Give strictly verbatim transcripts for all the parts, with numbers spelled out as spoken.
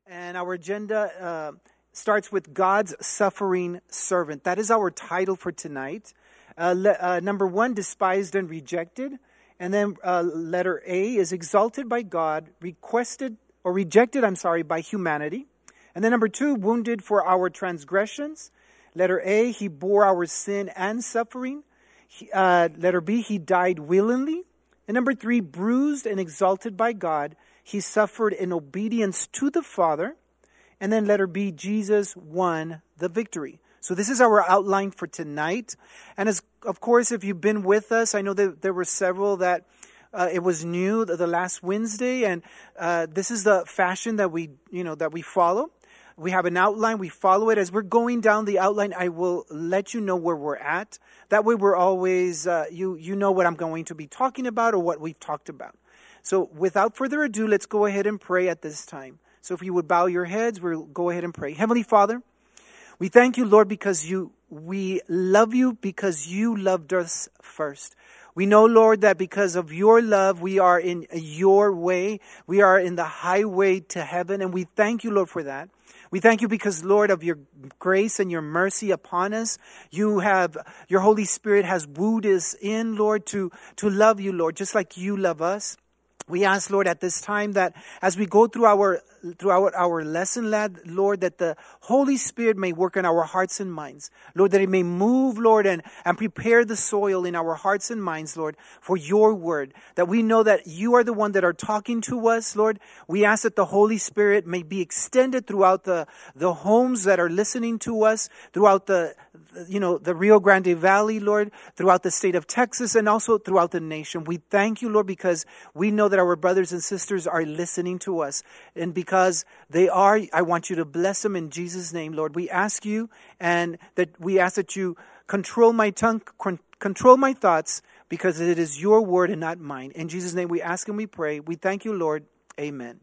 And our agenda uh, starts with God's suffering servant. That is our title for tonight. Uh, le- uh, number one, despised and rejected. And then uh, letter A is exalted by God, requested or rejected, I'm sorry, by humanity. And then number two, wounded for our transgressions. Letter A, he bore our sin and suffering. He, uh, letter B, he died willingly. And number three, bruised and exalted by God. He suffered in obedience to the Father. And then letter B, Jesus won the victory. So this is our outline for tonight. And as of course, if you've been with us, I know that there were several that uh, it was new the, the last Wednesday. And uh, this is the fashion that we, you know, that we follow. We have an outline. We follow it. As we're going down the outline, I will let you know where we're at. That way we're always, uh, you, you know what I'm going to be talking about or what we've talked about. So without further ado, let's go ahead and pray at this time. So if you would bow your heads, we'll go ahead and pray. Heavenly Father, we thank you, Lord, because you, we love you because you loved us first. We know, Lord, that because of your love, we are in your way. We are in the highway to heaven. And we thank you, Lord, for that. We thank you because, Lord, of your grace and your mercy upon us. You have, your Holy Spirit has wooed us in, Lord, to, to love you, Lord, just like you love us. We ask, Lord, at this time that as we go through our throughout our lesson, Lord, that the Holy Spirit may work in our hearts and minds. Lord, that it may move, Lord, and, and prepare the soil in our hearts and minds, Lord, for your word. That we know that you are the one that are talking to us, Lord. We ask that the Holy Spirit may be extended throughout the, the homes that are listening to us, throughout the, you know, the Rio Grande Valley, Lord, throughout the state of Texas, and also throughout the nation. We thank you, Lord, because we know that our brothers and sisters are listening to us. And because they are, I want you to bless them in Jesus' name, Lord. We ask you, and that we ask that you control my tongue, con- control my thoughts, because it is your word and not mine. In Jesus' name we ask and we pray. We thank you, Lord. Amen.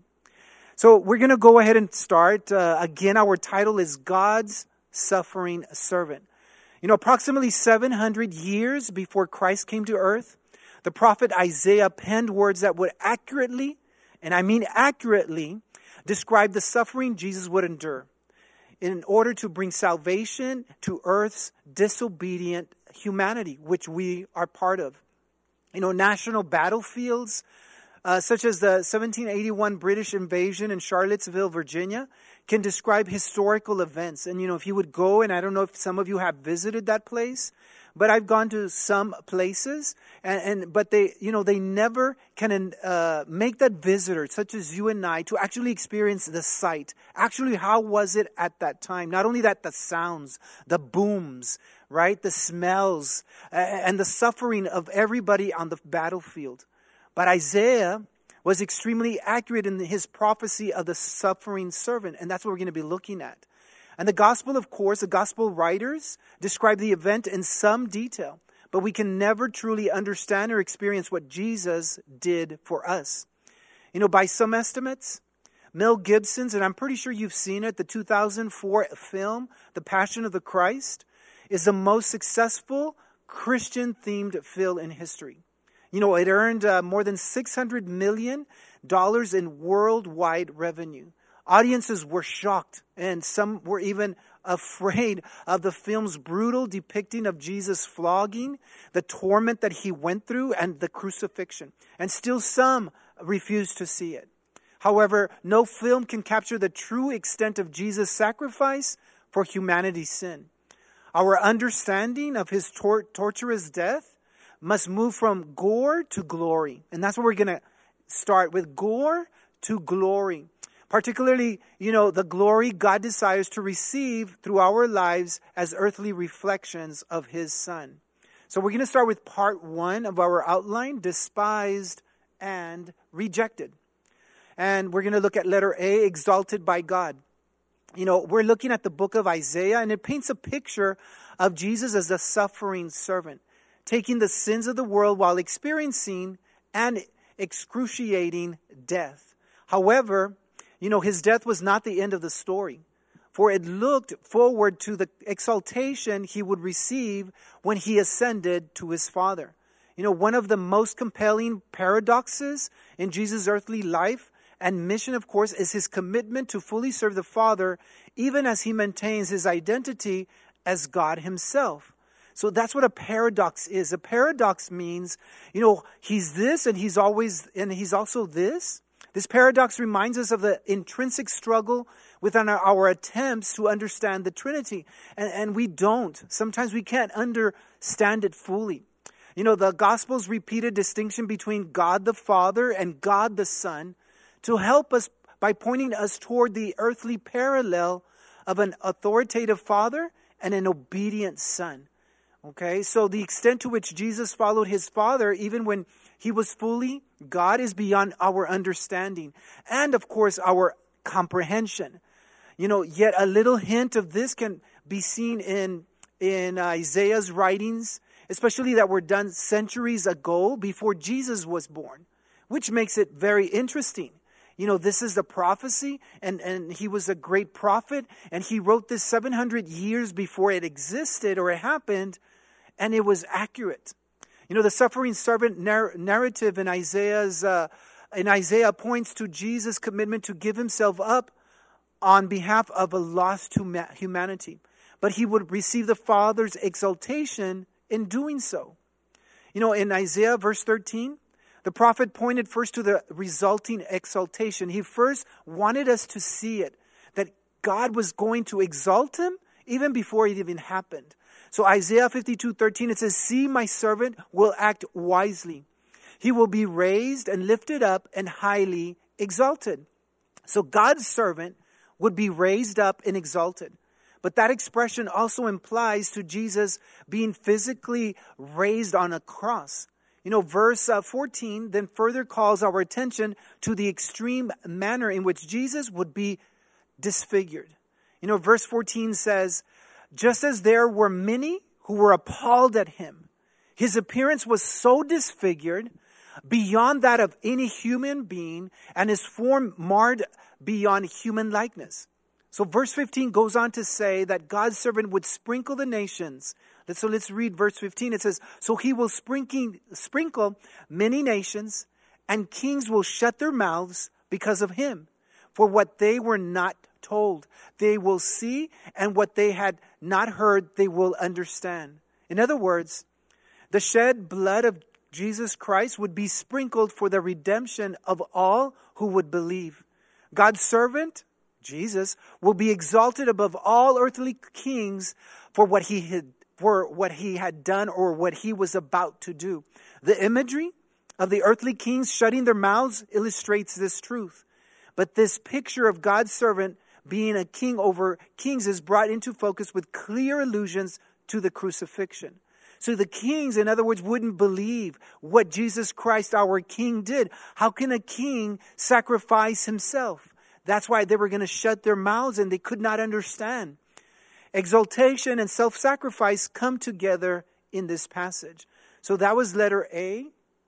So we're going to go ahead and start. Uh, again, our title is God's Suffering Servant. You know, approximately seven hundred years before Christ came to earth, the prophet Isaiah penned words that would accurately, and I mean accurately, describe the suffering Jesus would endure in order to bring salvation to earth's disobedient humanity, which we are part of. You know, national battlefields, uh, such as the seventeen eighty-one British invasion in Charlottesville, Virginia, can describe historical events. And, you know, if you would go, and I don't know if some of you have visited that place, but I've gone to some places, and, and but they, you know, they never can uh, make that visitor, such as you and I, to actually experience the sight. Actually, how was it at that time? Not only that, the sounds, the booms, right, the smells, uh, and the suffering of everybody on the battlefield. But Isaiah was extremely accurate in his prophecy of the suffering servant, and that's what we're going to be looking at. And the gospel, of course, the gospel writers describe the event in some detail, but we can never truly understand or experience what Jesus did for us. You know, by some estimates, Mel Gibson's, and I'm pretty sure you've seen it, the two thousand four film, The Passion of the Christ, is the most successful Christian-themed film in history. You know, it earned uh, more than six hundred million dollars in worldwide revenue. Audiences were shocked, and some were even afraid of the film's brutal depicting of Jesus' flogging, the torment that he went through, and the crucifixion. And still some refused to see it. However, no film can capture the true extent of Jesus' sacrifice for humanity's sin. Our understanding of his tor- torturous death must move from gore to glory. And that's what we're going to start with, gore to glory. Particularly, you know, the glory God desires to receive through our lives as earthly reflections of his Son. So we're going to start with part one of our outline, despised and rejected. And we're going to look at letter A, exalted by God. You know, we're looking at the book of Isaiah, and it paints a picture of Jesus as a suffering servant, taking the sins of the world while experiencing an excruciating death. However, you know, his death was not the end of the story, for it looked forward to the exaltation he would receive when he ascended to his Father. You know, one of the most compelling paradoxes in Jesus' earthly life and mission, of course, is his commitment to fully serve the Father, even as he maintains his identity as God himself. So that's what a paradox is. A paradox means, you know, he's this and he's always, and he's also this. This paradox reminds us of the intrinsic struggle within our, our attempts to understand the Trinity. And, and we don't. Sometimes we can't understand it fully. You know, the Gospels repeat a distinction between God the Father and God the Son to help us by pointing us toward the earthly parallel of an authoritative Father and an obedient Son. Okay, so the extent to which Jesus followed his Father, even when he was fully God, is beyond our understanding and, of course, our comprehension. You know, yet a little hint of this can be seen in, in Isaiah's writings, especially that were done centuries ago before Jesus was born, which makes it very interesting. You know, this is the prophecy, and, and he was a great prophet, and he wrote this seven hundred years before it existed or it happened, and it was accurate. You know, the suffering servant narr- narrative in Isaiah's uh, in Isaiah points to Jesus' commitment to give himself up on behalf of a lost huma- humanity. But he would receive the Father's exaltation in doing so. You know, in Isaiah verse thirteen, the prophet pointed first to the resulting exaltation. He first wanted us to see it, that God was going to exalt him even before it even happened. So Isaiah fifty-two thirteen, it says, "See, my servant will act wisely. He will be raised and lifted up and highly exalted." So God's servant would be raised up and exalted. But that expression also implies to Jesus being physically raised on a cross. You know, verse uh, fourteen then further calls our attention to the extreme manner in which Jesus would be disfigured. You know, verse fourteen says, "Just as there were many who were appalled at him, his appearance was so disfigured beyond that of any human being, and his form marred beyond human likeness." So verse fifteen goes on to say that God's servant would sprinkle the nations. So let's read verse fifteen. It says, "So he will sprinkle, sprinkle many nations, and kings will shut their mouths because of him, for what they were not told, they will see, and what they had not heard, they will understand." In other words, the shed blood of Jesus Christ would be sprinkled for the redemption of all who would believe. God's servant, Jesus, will be exalted above all earthly kings for what he had for what he had done or what he was about to do. The imagery of the earthly kings shutting their mouths illustrates this truth. But this picture of God's servant being a king over kings is brought into focus with clear allusions to the crucifixion. So the kings, in other words, wouldn't believe what Jesus Christ, our king, did. How can a king sacrifice himself? That's why they were going to shut their mouths and they could not understand. Exaltation and self-sacrifice come together in this passage. So that was letter A,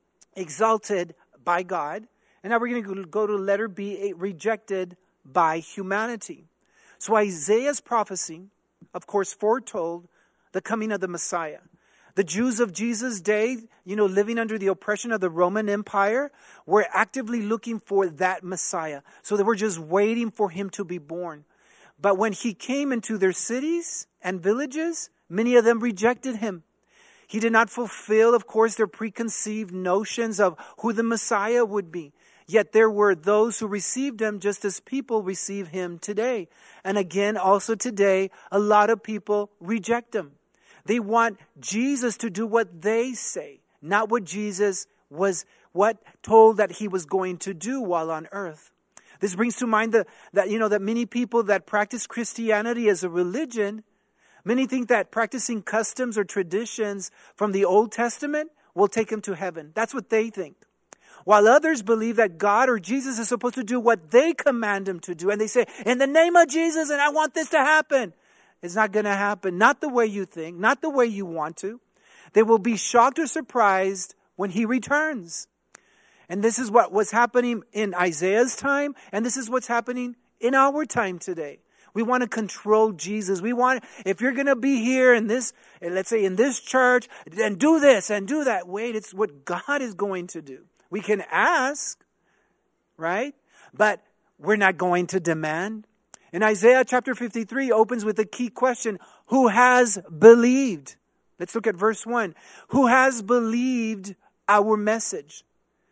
exalted by God. And now we're going to go to letter B, rejected by humanity. So Isaiah's prophecy, of course, foretold the coming of the Messiah. The Jews of Jesus' day, you know, living under the oppression of the Roman Empire, were actively looking for that Messiah. So they were just waiting for him to be born. But when he came into their cities and villages, many of them rejected him. He did not fulfill, of course, their preconceived notions of who the Messiah would be. Yet there were those who received him just as people receive him today. And again, also today, a lot of people reject him. They want Jesus to do what they say, not what Jesus was what told that he was going to do while on earth. This brings to mind the, that, you know, that many people that practice Christianity as a religion, many think that practicing customs or traditions from the Old Testament will take them to heaven. That's what they think. While others believe that God or Jesus is supposed to do what they command him to do. And they say, in the name of Jesus, and I want this to happen. It's not going to happen. Not the way you think, not the way you want to. They will be shocked or surprised when he returns. And this is what was happening in Isaiah's time, and this is what's happening in our time today. We want to control Jesus. We want, if you're going to be here in this, let's say in this church, then do this and do that. Wait, it's what God is going to do. We can ask, right? but we're not going to demand. And Isaiah chapter fifty-three opens with a key question: who has believed? Let's look at verse one. Who has believed our message?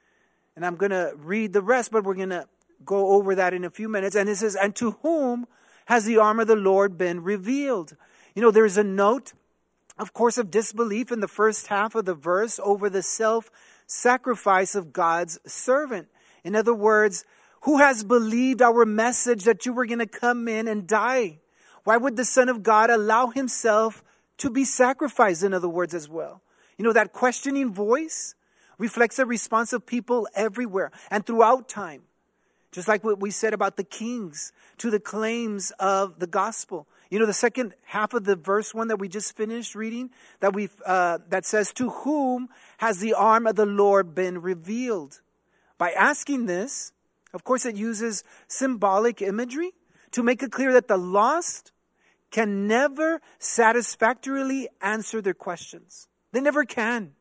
And I'm going to read the rest, but we're going to go over that in a few minutes. And it says, and to whom has the arm of the Lord been revealed? You know, there's a note, of course, of disbelief in the first half of the verse over the self-sacrifice of God's servant. In other words, who has believed our message that you were going to come in and die? Why would the Son of God allow himself to be sacrificed, in other words, as well? You know, that questioning voice reflects the response of people everywhere and throughout time. Just like what we said about the kings to the claims of the gospel. You know, the second half of the verse one that we just finished reading, that we uh, that says, to whom has the arm of the Lord been revealed? By asking this, of course, it uses symbolic imagery to make it clear that the lost can never satisfactorily answer their questions. They never can.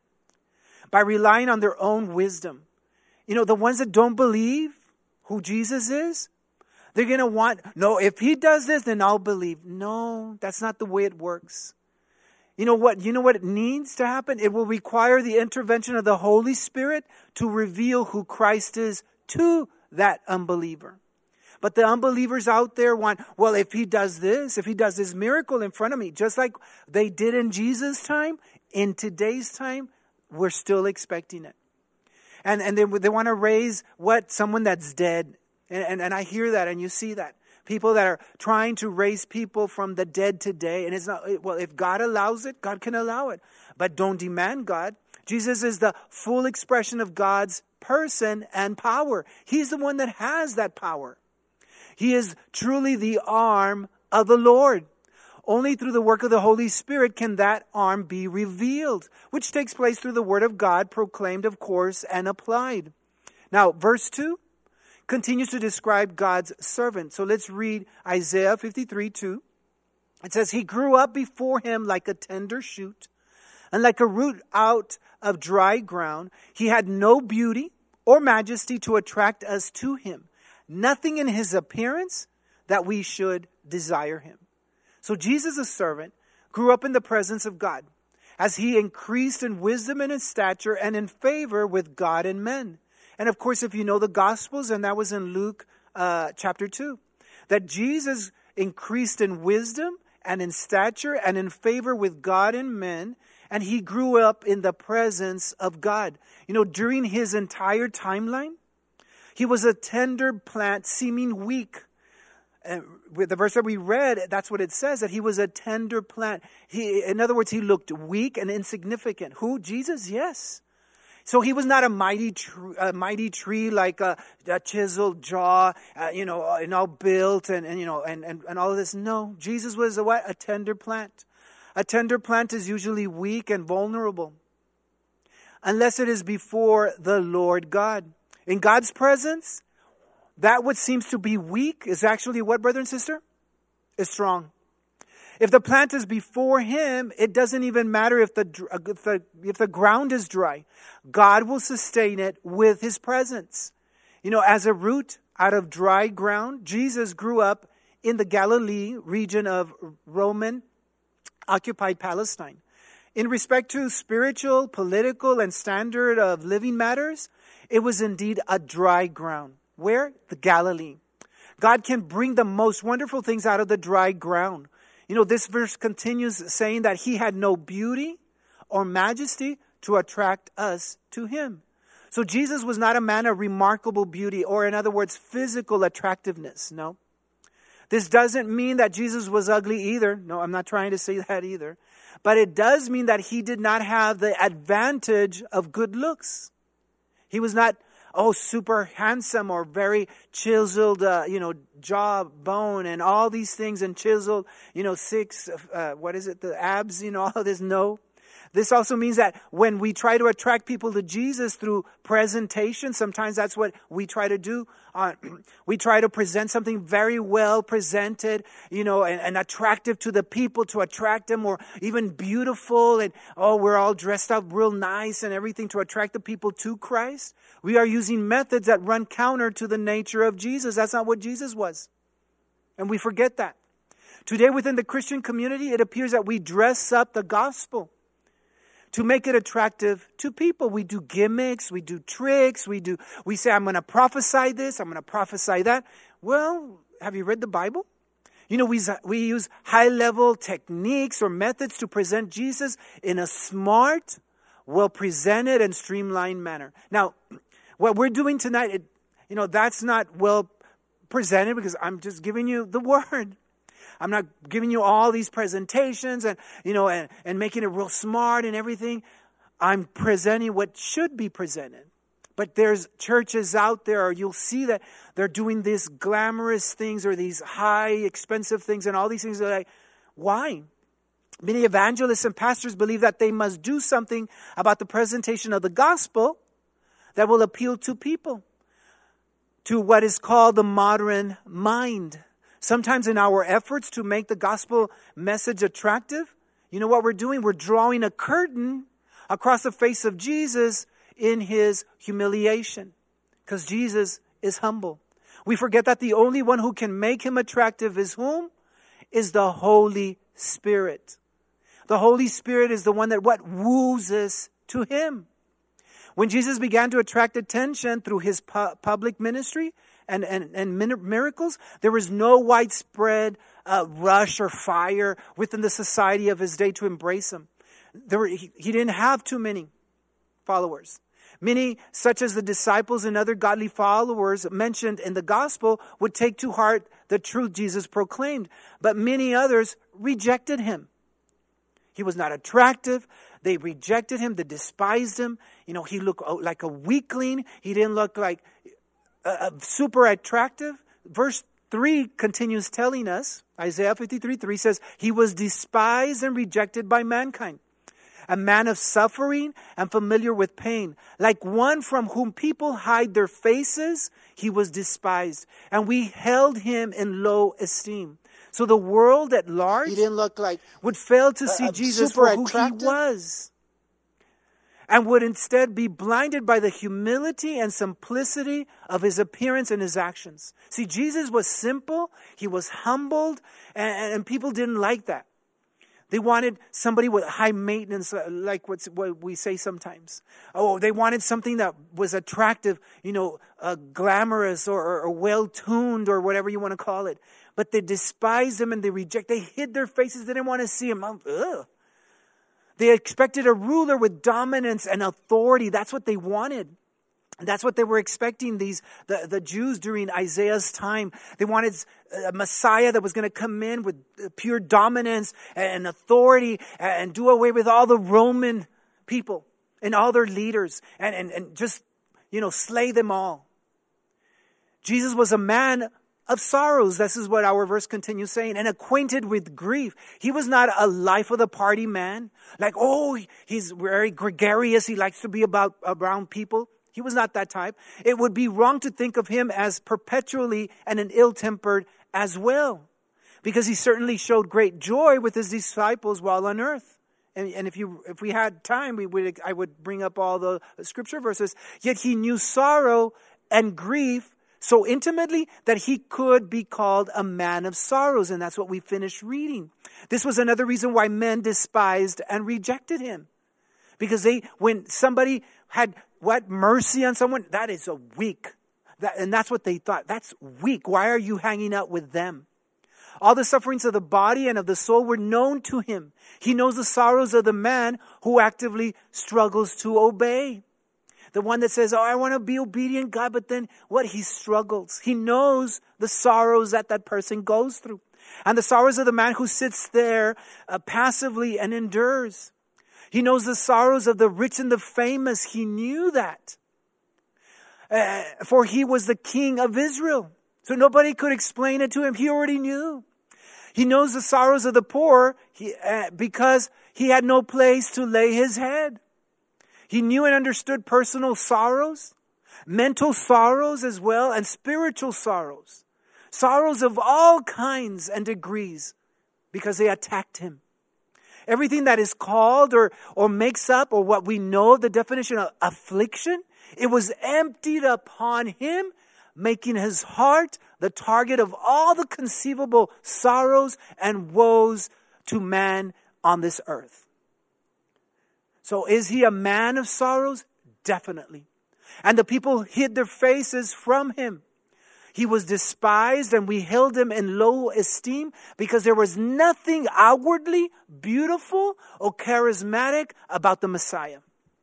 By relying on their own wisdom. You know, the ones that don't believe who Jesus is, they're going to want, no, if he does this, then I'll believe. No, that's not the way it works. You know what? You know what it needs to happen? It will require the intervention of the Holy Spirit to reveal who Christ is to that unbeliever. But the unbelievers out there want, well, if he does this, if he does this miracle in front of me, just like they did in Jesus' time, in today's time, we're still expecting it. And and they, they want to raise what? Someone that's dead. And, and, and I hear that and you see that. People that are trying to raise people from the dead today. And it's not, well, if God allows it, God can allow it. But don't demand God. Jesus is the full expression of God's person and power. He's the one that has that power. He is truly the arm of the Lord. Only through the work of the Holy Spirit can that arm be revealed, which takes place through the Word of God, proclaimed, of course, and applied. Now, verse two continues to describe God's servant. So let's read Isaiah fifty-three two. It says, he grew up before him like a tender shoot, and like a root out of dry ground. He had no beauty or majesty to attract us to him. Nothing in his appearance that we should desire him. So Jesus, a servant, grew up in the presence of God as he increased in wisdom and in stature and in favor with God and men. And of course, if you know the Gospels, and that was in Luke uh, chapter two, that Jesus increased in wisdom and in stature and in favor with God and men, and he grew up in the presence of God. You know, during his entire timeline, he was a tender plant seeming weak. And with the verse that we read, that's what it says, that he was a tender plant. He, in other words, he looked weak and insignificant. Who? Jesus? Yes. So he was not a mighty, tr- a mighty tree like a, a chiseled jaw, uh, you know, and all built and, and you know, and, and, and all of this. No, Jesus was a what? A tender plant. A tender plant is usually weak and vulnerable, unless it is before the Lord God. In God's presence, that what seems to be weak is actually what, brother and sister? Is strong. If the plant is before him, it doesn't even matter if the, if the if the ground is dry. God will sustain it with his presence. You know, as a root out of dry ground, Jesus grew up in the Galilee region of Roman occupied Palestine. In respect to spiritual, political, and standard of living matters, it was indeed a dry ground. Where? The Galilee. God can bring the most wonderful things out of the dry ground. You know, this verse continues saying that he had no beauty or majesty to attract us to him. So Jesus was not a man of remarkable beauty, or in other words, physical attractiveness. No. This doesn't mean that Jesus was ugly either. No, I'm not trying to say that either. But it does mean that he did not have the advantage of good looks. He was not oh, super handsome or very chiseled, uh, you know, jaw, bone, and all these things, and chiseled, you know, six, uh, what is it, the abs, you know, all this. No. This also means that when we try to attract people to Jesus through presentation, sometimes that's what we try to do. on, we try to present something very well presented, you know, and, and attractive to the people to attract them, or even beautiful. And, oh, we're all dressed up real nice and everything to attract the people to Christ. We are using methods that run counter to the nature of Jesus. That's not what Jesus was. And we forget that. Today within the Christian community, it appears that we dress up the gospel to make it attractive to people. We do gimmicks, we do tricks, we do, we say, I'm going to prophesy this, I'm going to prophesy that. Well, have you read the Bible? You know, we, we use high-level techniques or methods to present Jesus in a smart, well-presented, and streamlined manner. Now, what we're doing tonight, it, you know, that's not well presented because I'm just giving you the word. I'm not giving you all these presentations and, you know, and, and making it real smart and everything. I'm presenting what should be presented. But there's churches out there, or you'll see that they're doing these glamorous things or these high, expensive things and all these things. Are like, why? Many evangelists and pastors believe that they must do something about the presentation of the gospel that will appeal to people, to what is called the modern mind. Sometimes in our efforts to make the gospel message attractive, you know what we're doing? We're drawing a curtain across the face of Jesus in his humiliation, because Jesus is humble. We forget that the only one who can make him attractive is whom? Is the Holy Spirit. The Holy Spirit is the one that what woos us to him. When Jesus began to attract attention through his pu- public ministry, And, and, and miracles, there was no widespread uh, rush or fire within the society of his day to embrace him. There were, he, he didn't have too many followers. Many, such as the disciples and other godly followers mentioned in the gospel, would take to heart the truth Jesus proclaimed. But many others rejected him. He was not attractive. They rejected him. They despised him. You know, he looked like a weakling. He didn't look like Uh, super attractive. Verse three continues telling us, Isaiah fifty-three three says, he was despised and rejected by mankind, a man of suffering and familiar with pain. Like one from whom people hide their faces, he was despised, and we held him in low esteem. So the world at large, he didn't look like would fail to see uh, Jesus for who attractive. He was, and would instead be blinded by the humility and simplicity of his appearance and his actions. See, Jesus was simple, he was humbled, and, and people didn't like that. They wanted somebody with high maintenance, like what's, what we say sometimes. Oh, they wanted something that was attractive, you know, uh, glamorous or, or, or well-tuned or whatever you want to call it. But they despised him and they reject. They hid their faces. They didn't want to see him. Ugh. They expected a ruler with dominance and authority. That's what they wanted. And that's what they were expecting, these the, the Jews during Isaiah's time. They wanted a Messiah that was going to come in with pure dominance and authority and do away with all the Roman people and all their leaders and, and, and just, you know, slay them all. Jesus was a man of sorrows. This is what our verse continues saying. And acquainted with grief. He was not a life of the party man. Like, oh, he's very gregarious. He likes to be about around people. He was not that type. It would be wrong to think of him as perpetually and an ill-tempered as well. Because he certainly showed great joy with his disciples while on earth. And, and if you, if we had time, we would, I would bring up all the scripture verses. Yet he knew sorrow and grief so intimately that he could be called a man of sorrows. And that's what we finished reading. This was another reason why men despised and rejected him. Because they, when somebody had what mercy on someone, that is a weak. That, and that's what they thought. That's weak. Why are you hanging out with them? All the sufferings of the body and of the soul were known to him. He knows the sorrows of the man who actively struggles to obey. The one that says, oh, I want to be obedient, God, but then what? He struggles. He knows the sorrows that that person goes through. And the sorrows of the man who sits there uh, passively and endures. He knows the sorrows of the rich and the famous. He knew that. Uh, for he was the king of Israel. So nobody could explain it to him. He already knew. He knows the sorrows of the poor he, uh, because he had no place to lay his head. He knew and understood personal sorrows. mental sorrows as well, and spiritual sorrows. Sorrows of all kinds and degrees because they attacked him. Everything that is called or, or makes up or what we know of the definition of affliction, it was emptied upon him, making his heart the target of all the conceivable sorrows and woes to man on this earth. So is he a man of sorrows? Definitely. And the people hid their faces from him. He was despised and we held him in low esteem because there was nothing outwardly beautiful or charismatic about the Messiah.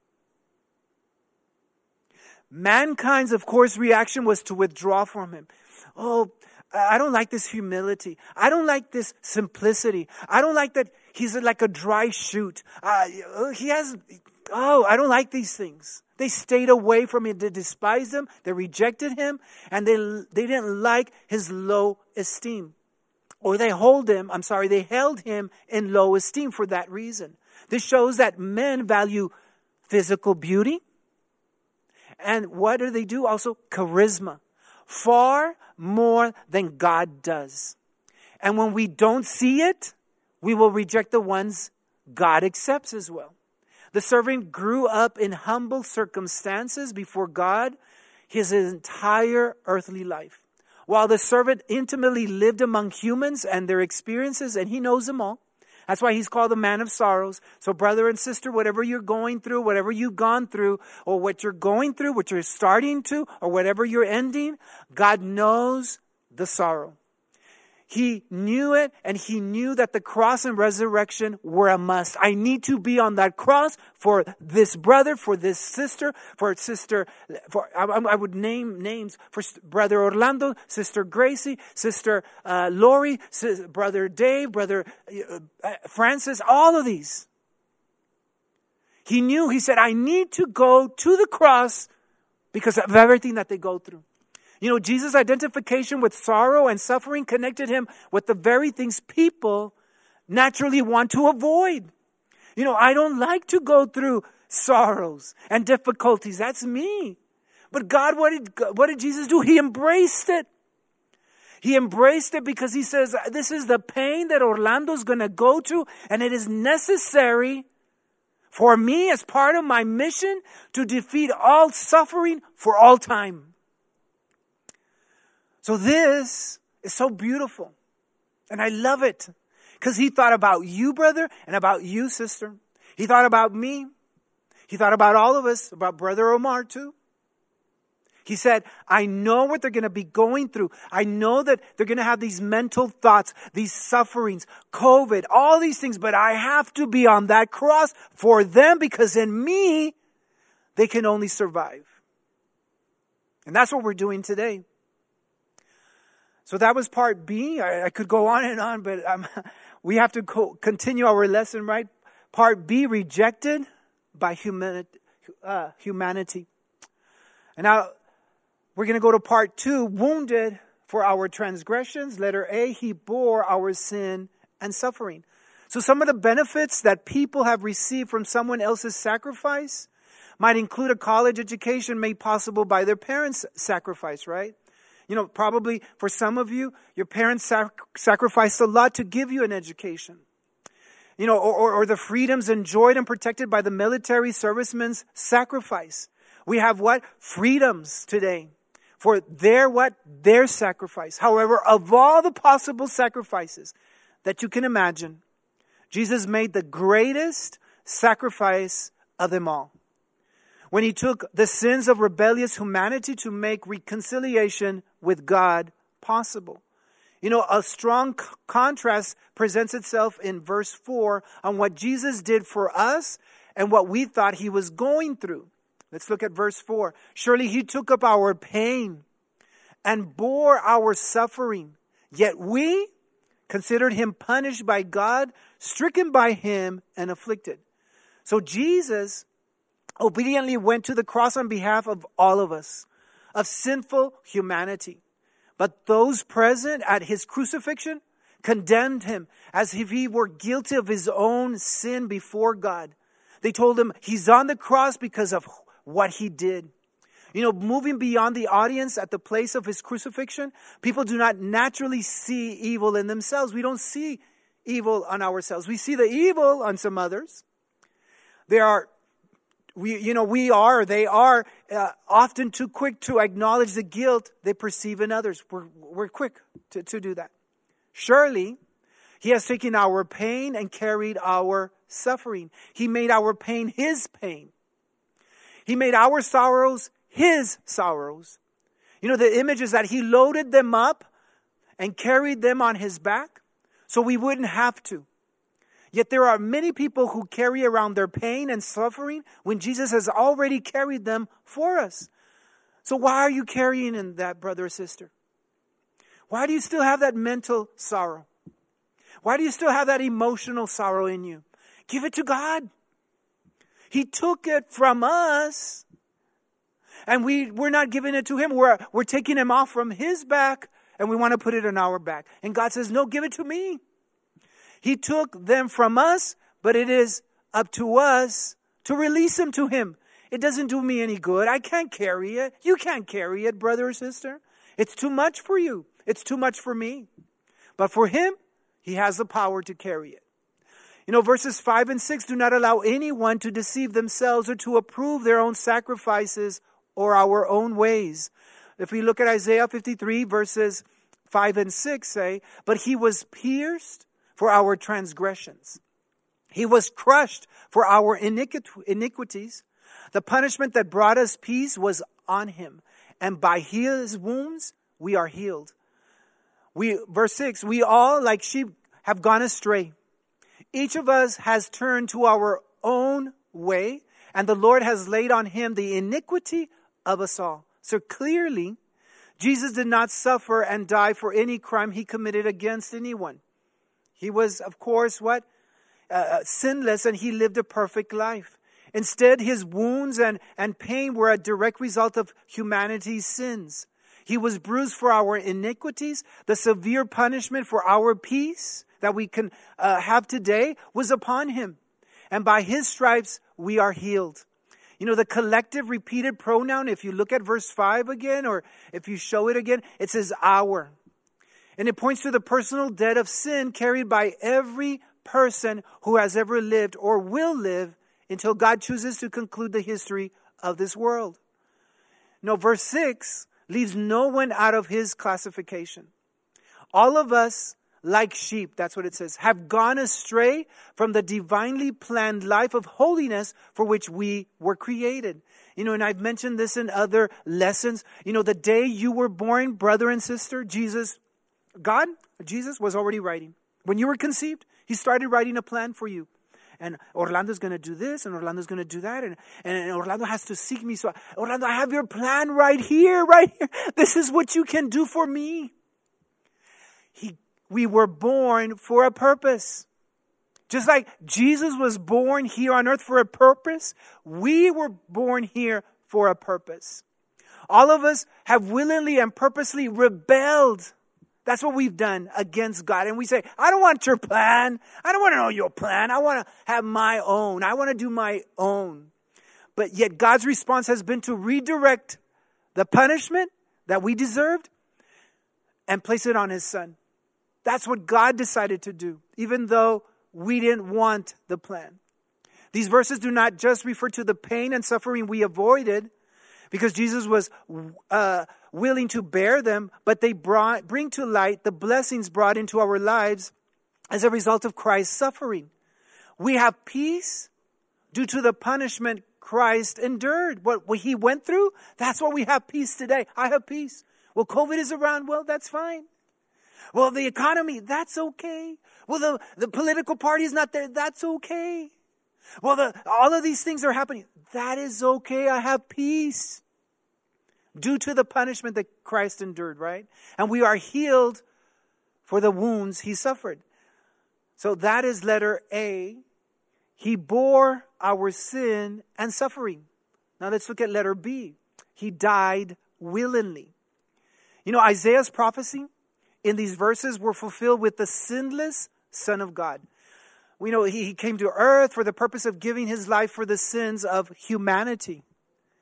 Mankind's, of course, reaction was to withdraw from him. Oh, I don't like this humility. I don't like this simplicity. I don't like that he's like a dry shoot. Uh, he has, oh, I don't like these things. They stayed away from him. They despised him. They rejected him. And they, they didn't like his low esteem. Or they hold him, I'm sorry, they held him in low esteem for that reason. This shows that men value physical beauty. And what do they do? Also, charisma. Far more than God does. And when we don't see it, we will reject the ones God accepts as well. The servant grew up in humble circumstances before God his entire earthly life. While the servant intimately lived among humans and their experiences, and he knows them all. That's why he's called the man of sorrows. So brother and sister, whatever you're going through, whatever you've gone through, or what you're going through, what you're starting to, or whatever you're ending, God knows the sorrow. He knew it, and he knew that the cross and resurrection were a must. I need to be on that cross for this brother, for this sister, for sister, for I, I would name names for brother Orlando, sister Gracie, sister uh, Lori, sis, brother Dave, brother uh, Francis, all of these. He knew, he said, I need to go to the cross because of everything that they go through. You know, Jesus' identification with sorrow and suffering connected him with the very things people naturally want to avoid. You know, I don't like to go through sorrows and difficulties. That's me. But God, what did, what did Jesus do? He embraced it. He embraced it because he says, this is the pain that Orlando's going to go to, and it is necessary for me as part of my mission to defeat all suffering for all time. So this is so beautiful. And I love it. Because he thought about you, brother, and about you, sister. He thought about me. He thought about all of us, about Brother Omar too. He said, I know what they're going to be going through. I know that they're going to have these mental thoughts, these sufferings, COVID, all these things. But I have to be on that cross for them because in me, they can only survive. And that's what we're doing today. So that was part B. I, I could go on and on, but um, we have to co- continue our lesson, right? Part B, rejected by humanity. Uh, humanity. And now we're going to go to part two, wounded for our transgressions. Letter A, he bore our sin and suffering. So some of the benefits that people have received from someone else's sacrifice might include a college education made possible by their parents' sacrifice, right? You know, probably for some of you, your parents sac- sacrificed a lot to give you an education. You know, or, or, or the freedoms enjoyed and protected by the military servicemen's sacrifice. We have what? Freedoms today for their what? Their sacrifice. However, of all the possible sacrifices that you can imagine, Jesus made the greatest sacrifice of them all. When he took the sins of rebellious humanity to make reconciliation with God possible. You know, a strong c- contrast presents itself in verse four on what Jesus did for us and what we thought he was going through. Let's look at verse four. Surely he took up our pain and bore our suffering, yet we considered him punished by God, stricken by him, and afflicted. So Jesus obediently went to the cross on behalf of all of us, of sinful humanity. But those present at his crucifixion condemned him as if he were guilty of his own sin before God. They told him he's on the cross because of what he did. You know, moving beyond the audience at the place of his crucifixion, people do not naturally see evil in themselves. We don't see evil on ourselves. We see the evil on some others. There are, we, you know, we are, they are uh, often too quick to acknowledge the guilt they perceive in others. We're, we're quick to, to do that. Surely, he has taken our pain and carried our suffering. He made our pain his pain. He made our sorrows his sorrows. You know, the image is that he loaded them up and carried them on his back so we wouldn't have to. Yet there are many people who carry around their pain and suffering when Jesus has already carried them for us. So why are you carrying in that, brother or sister? Why do you still have that mental sorrow? Why do you still have that emotional sorrow in you? Give it to God. He took it from us. And we, we're not giving it to him. We're, we're taking him off from his back and we want to put it on our back. And God says, no, give it to me. He took them from us, but it is up to us to release them to him. It doesn't do me any good. I can't carry it. You can't carry it, brother or sister. It's too much for you. It's too much for me. But for him, he has the power to carry it. You know, verses five and six do not allow anyone to deceive themselves or to approve their own sacrifices or our own ways. If we look at Isaiah fifty-three, verses five and six say, but he was pierced for our transgressions. He was crushed for our iniqu- iniquities. The punishment that brought us peace was on him. And by his wounds, we are healed. We, verse six, we all like sheep have gone astray. Each of us has turned to our own way, and the Lord has laid on him the iniquity of us all. So clearly, Jesus did not suffer and die for any crime he committed against anyone. He was, of course, what? Uh, sinless, and he lived a perfect life. Instead, his wounds and, and pain were a direct result of humanity's sins. He was bruised for our iniquities. The severe punishment for our peace that we can uh, have today was upon him. And by his stripes, we are healed. You know, the collective repeated pronoun, if you look at verse five again, or if you show it again, it says our. And it points to the personal debt of sin carried by every person who has ever lived or will live until God chooses to conclude the history of this world. No, verse six leaves no one out of his classification. All of us, like sheep, that's what it says, have gone astray from the divinely planned life of holiness for which we were created. You know, and I've mentioned this in other lessons. You know, the day you were born, brother and sister, Jesus, God, Jesus was already writing. When you were conceived, he started writing a plan for you. And Orlando's going to do this, and Orlando's going to do that, and, and Orlando has to seek me. So, Orlando, I have your plan right here, right here. This is what you can do for me. He, we were born for a purpose. Just like Jesus was born here on earth for a purpose, we were born here for a purpose. All of us have willingly and purposely rebelled. That's what we've done against God. And we say, I don't want your plan. I don't want to know your plan. I want to have my own. I want to do my own. But yet God's response has been to redirect the punishment that we deserved and place it on his son. That's what God decided to do, even though we didn't want the plan. These verses do not just refer to the pain and suffering we avoided, because Jesus was uh, willing to bear them, but they brought, bring to light the blessings brought into our lives as a result of Christ's suffering. We have peace due to the punishment Christ endured. What, what he went through, that's why we have peace today. I have peace. Well, COVID is around. Well, that's fine. Well, the economy, that's okay. Well, the, the political party is not there. That's okay. Well, the, all of these things are happening. That is okay. I have peace due to the punishment that Christ endured, right? And we are healed for the wounds he suffered. So that is letter A. He bore our sin and suffering. Now let's look at letter B. He died willingly. You know, Isaiah's prophecy in these verses were fulfilled with the sinless Son of God. We know he came to earth for the purpose of giving his life for the sins of humanity.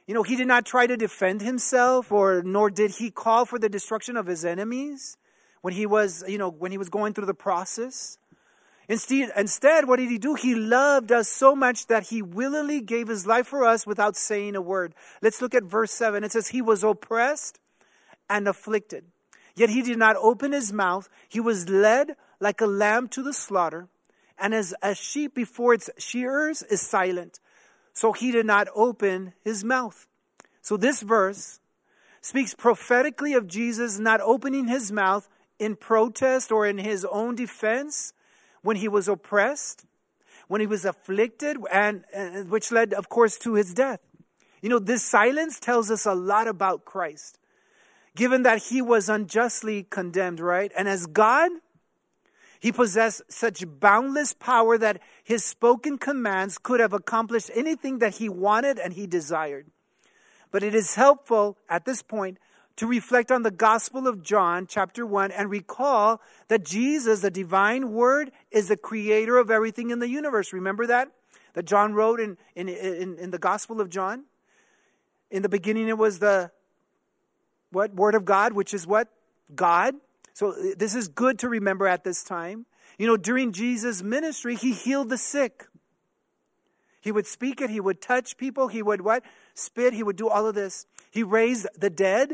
You know, he did not try to defend himself, or nor did he call for the destruction of his enemies when he was, you know, when he was going through the process. Instead, instead, what did he do? He loved us so much that he willingly gave his life for us without saying a word. Let's look at verse seven. It says, he was oppressed and afflicted, yet he did not open his mouth. He was led like a lamb to the slaughter, and as a sheep before its shearers is silent, so he did not open his mouth. So this verse speaks prophetically of Jesus not opening his mouth in protest or in his own defense when he was oppressed, when he was afflicted, and, and which led, of course, to his death. You know, this silence tells us a lot about Christ, given that he was unjustly condemned, right? And as God, he possessed such boundless power that his spoken commands could have accomplished anything that he wanted and he desired. But it is helpful at this point to reflect on the Gospel of John, chapter one, and recall that Jesus, the divine word, is the creator of everything in the universe. Remember that? That John wrote in, in, in, in the Gospel of John? In the beginning it was the, what? Word of God, which is what? God. So this is good to remember at this time. You know, during Jesus' ministry, he healed the sick. He would speak it. He would touch people. He would what? Spit. He would do all of this. He raised the dead.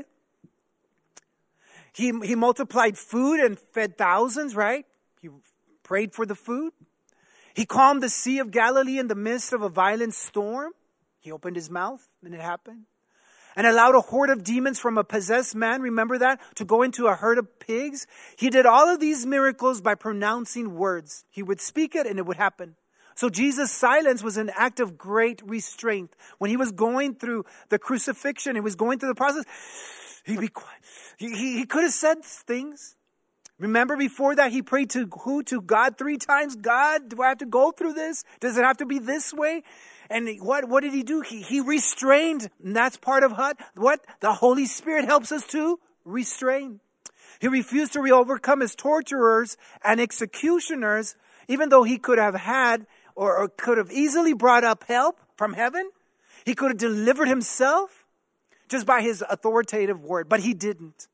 He, he multiplied food and fed thousands, right? He prayed for the food. He calmed the Sea of Galilee in the midst of a violent storm. He opened his mouth and it happened. And allowed a horde of demons from a possessed man, remember that, to go into a herd of pigs. He did all of these miracles by pronouncing words. He would speak it and it would happen. So Jesus' silence was an act of great restraint. When he was going through the crucifixion, he was going through the process, he'd be quiet. He, he, he could have said things. Remember before that he prayed to who? To God three times. God, do I have to go through this? Does it have to be this way? And what, what did he do? He, he restrained. And that's part of what? What? The Holy Spirit helps us to restrain. He refused to overcome his torturers and executioners, even though he could have had or, or could have easily brought up help from heaven. He could have delivered himself just by his authoritative word, but he didn't.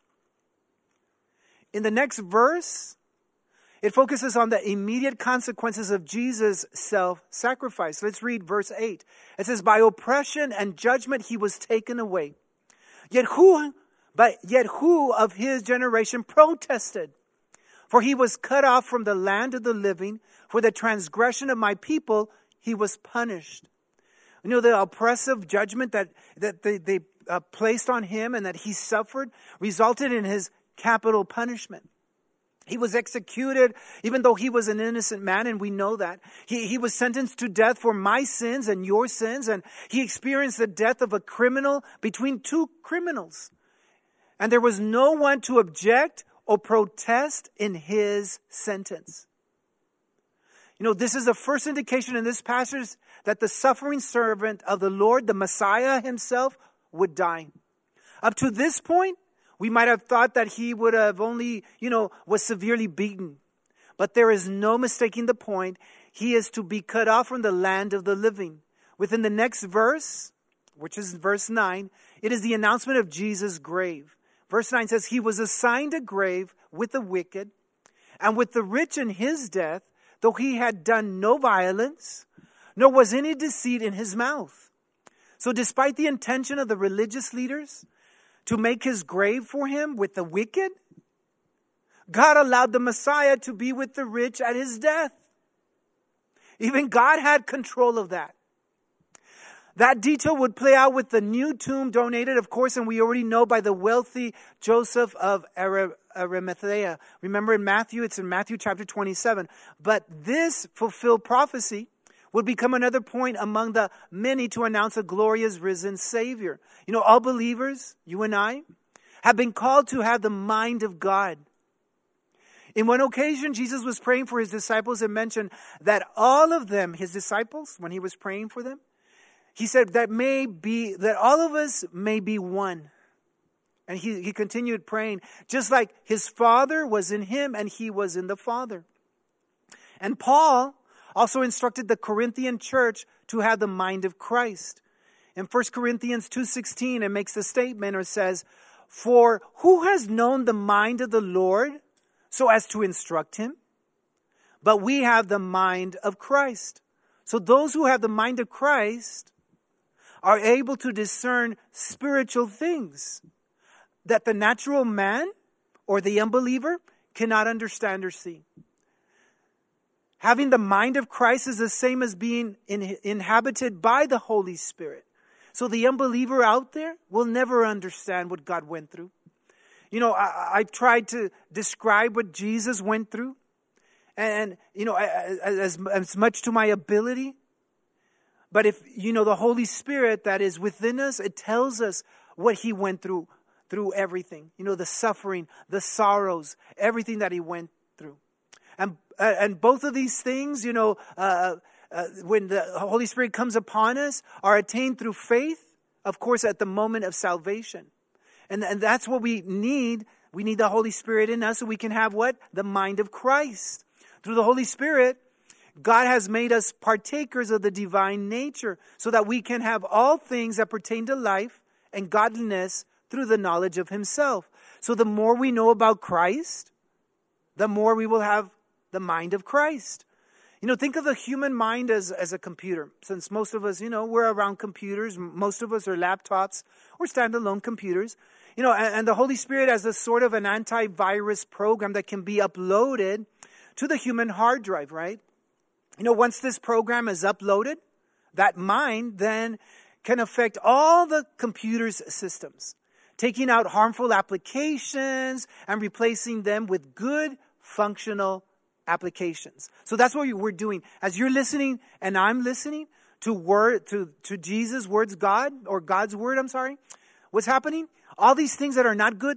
In the next verse, it focuses on the immediate consequences of Jesus' self-sacrifice. Let's read verse eight. It says, by oppression and judgment he was taken away. Yet who, but yet who of his generation protested? For he was cut off from the land of the living. For the transgression of my people he was punished. You know, the oppressive judgment that, that they, they uh, placed on him and that he suffered resulted in his capital punishment. He was executed even though he was an innocent man, and we know that. He, he was sentenced to death for my sins and your sins, and he experienced the death of a criminal between two criminals. And there was no one to object or protest in his sentence. You know, this is the first indication in this passage that the suffering servant of the Lord, the Messiah himself, would die. Up to this point, we might have thought that he would have only, you know, was severely beaten. But there is no mistaking the point. He is to be cut off from the land of the living. Within the next verse, which is verse nine, it is the announcement of Jesus' grave. Verse nine says, he was assigned a grave with the wicked and with the rich in his death, though he had done no violence, nor was any deceit in his mouth. So despite the intention of the religious leaders to make his grave for him with the wicked, God allowed the Messiah to be with the rich at his death. Even God had control of that. That detail would play out with the new tomb donated, of course, and we already know, by the wealthy Joseph of Arimathea. Remember in Matthew, it's in Matthew chapter twenty-seven. But this fulfilled prophecy would become another point among the many to announce a glorious risen Savior. You know, all believers, you and I, have been called to have the mind of God. In one occasion, Jesus was praying for his disciples and mentioned that all of them, his disciples, when he was praying for them, he said that may be, that all of us may be one. And he, he continued praying, just like his Father was in him and he was in the Father. And Paul also instructed the Corinthian church to have the mind of Christ. In First Corinthians two sixteen, it makes a statement or says, "For who has known the mind of the Lord so as to instruct him? But we have the mind of Christ." So those who have the mind of Christ are able to discern spiritual things that the natural man or the unbeliever cannot understand or see. Having the mind of Christ is the same as being in, inhabited by the Holy Spirit. So the unbeliever out there will never understand what God went through. You know, I, I've tried to describe what Jesus went through. And, you know, as, as much to my ability. But if, you know, the Holy Spirit that is within us, it tells us what he went through, through everything. You know, the suffering, the sorrows, everything that he went through. And, uh, and both of these things, you know, uh, uh, when the Holy Spirit comes upon us, are attained through faith, of course, at the moment of salvation. And, and that's what we need. We need the Holy Spirit in us so we can have what? The mind of Christ. Through the Holy Spirit, God has made us partakers of the divine nature so that we can have all things that pertain to life and godliness through the knowledge of himself. So the more we know about Christ, the more we will have the mind of Christ. You know, think of the human mind as, as a computer. Since most of us, you know, we're around computers. Most of us are laptops or standalone computers. You know, and, and the Holy Spirit as a sort of an antivirus program that can be uploaded to the human hard drive, right? You know, once this program is uploaded, that mind then can affect all the computer's systems, taking out harmful applications and replacing them with good, functional applications. So that's what we're doing. As you're listening and I'm listening to word to, to Jesus' words, God, or God's word, I'm sorry, what's happening? All these things that are not good,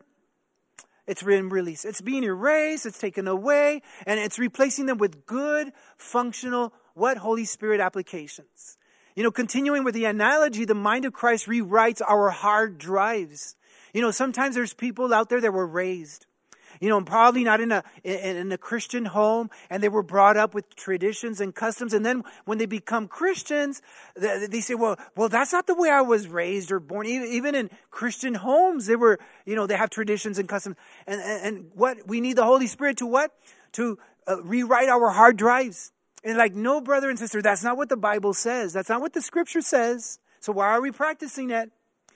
it's being released. It's being erased. It's taken away. And it's replacing them with good, functional, what? Holy Spirit applications. You know, continuing with the analogy, the mind of Christ rewrites our hard drives. You know, sometimes there's people out there that were raised, you know, probably not in a in, in a Christian home, and they were brought up with traditions and customs. And then when they become Christians, they, they say, well, well, that's not the way I was raised or born. Even, even in Christian homes, they were, you know, they have traditions and customs. And, and, and what? We need the Holy Spirit to what? To uh, rewrite our hard drives. And like, no, brother and sister, that's not what the Bible says. That's not what the scripture says. So why are we practicing it?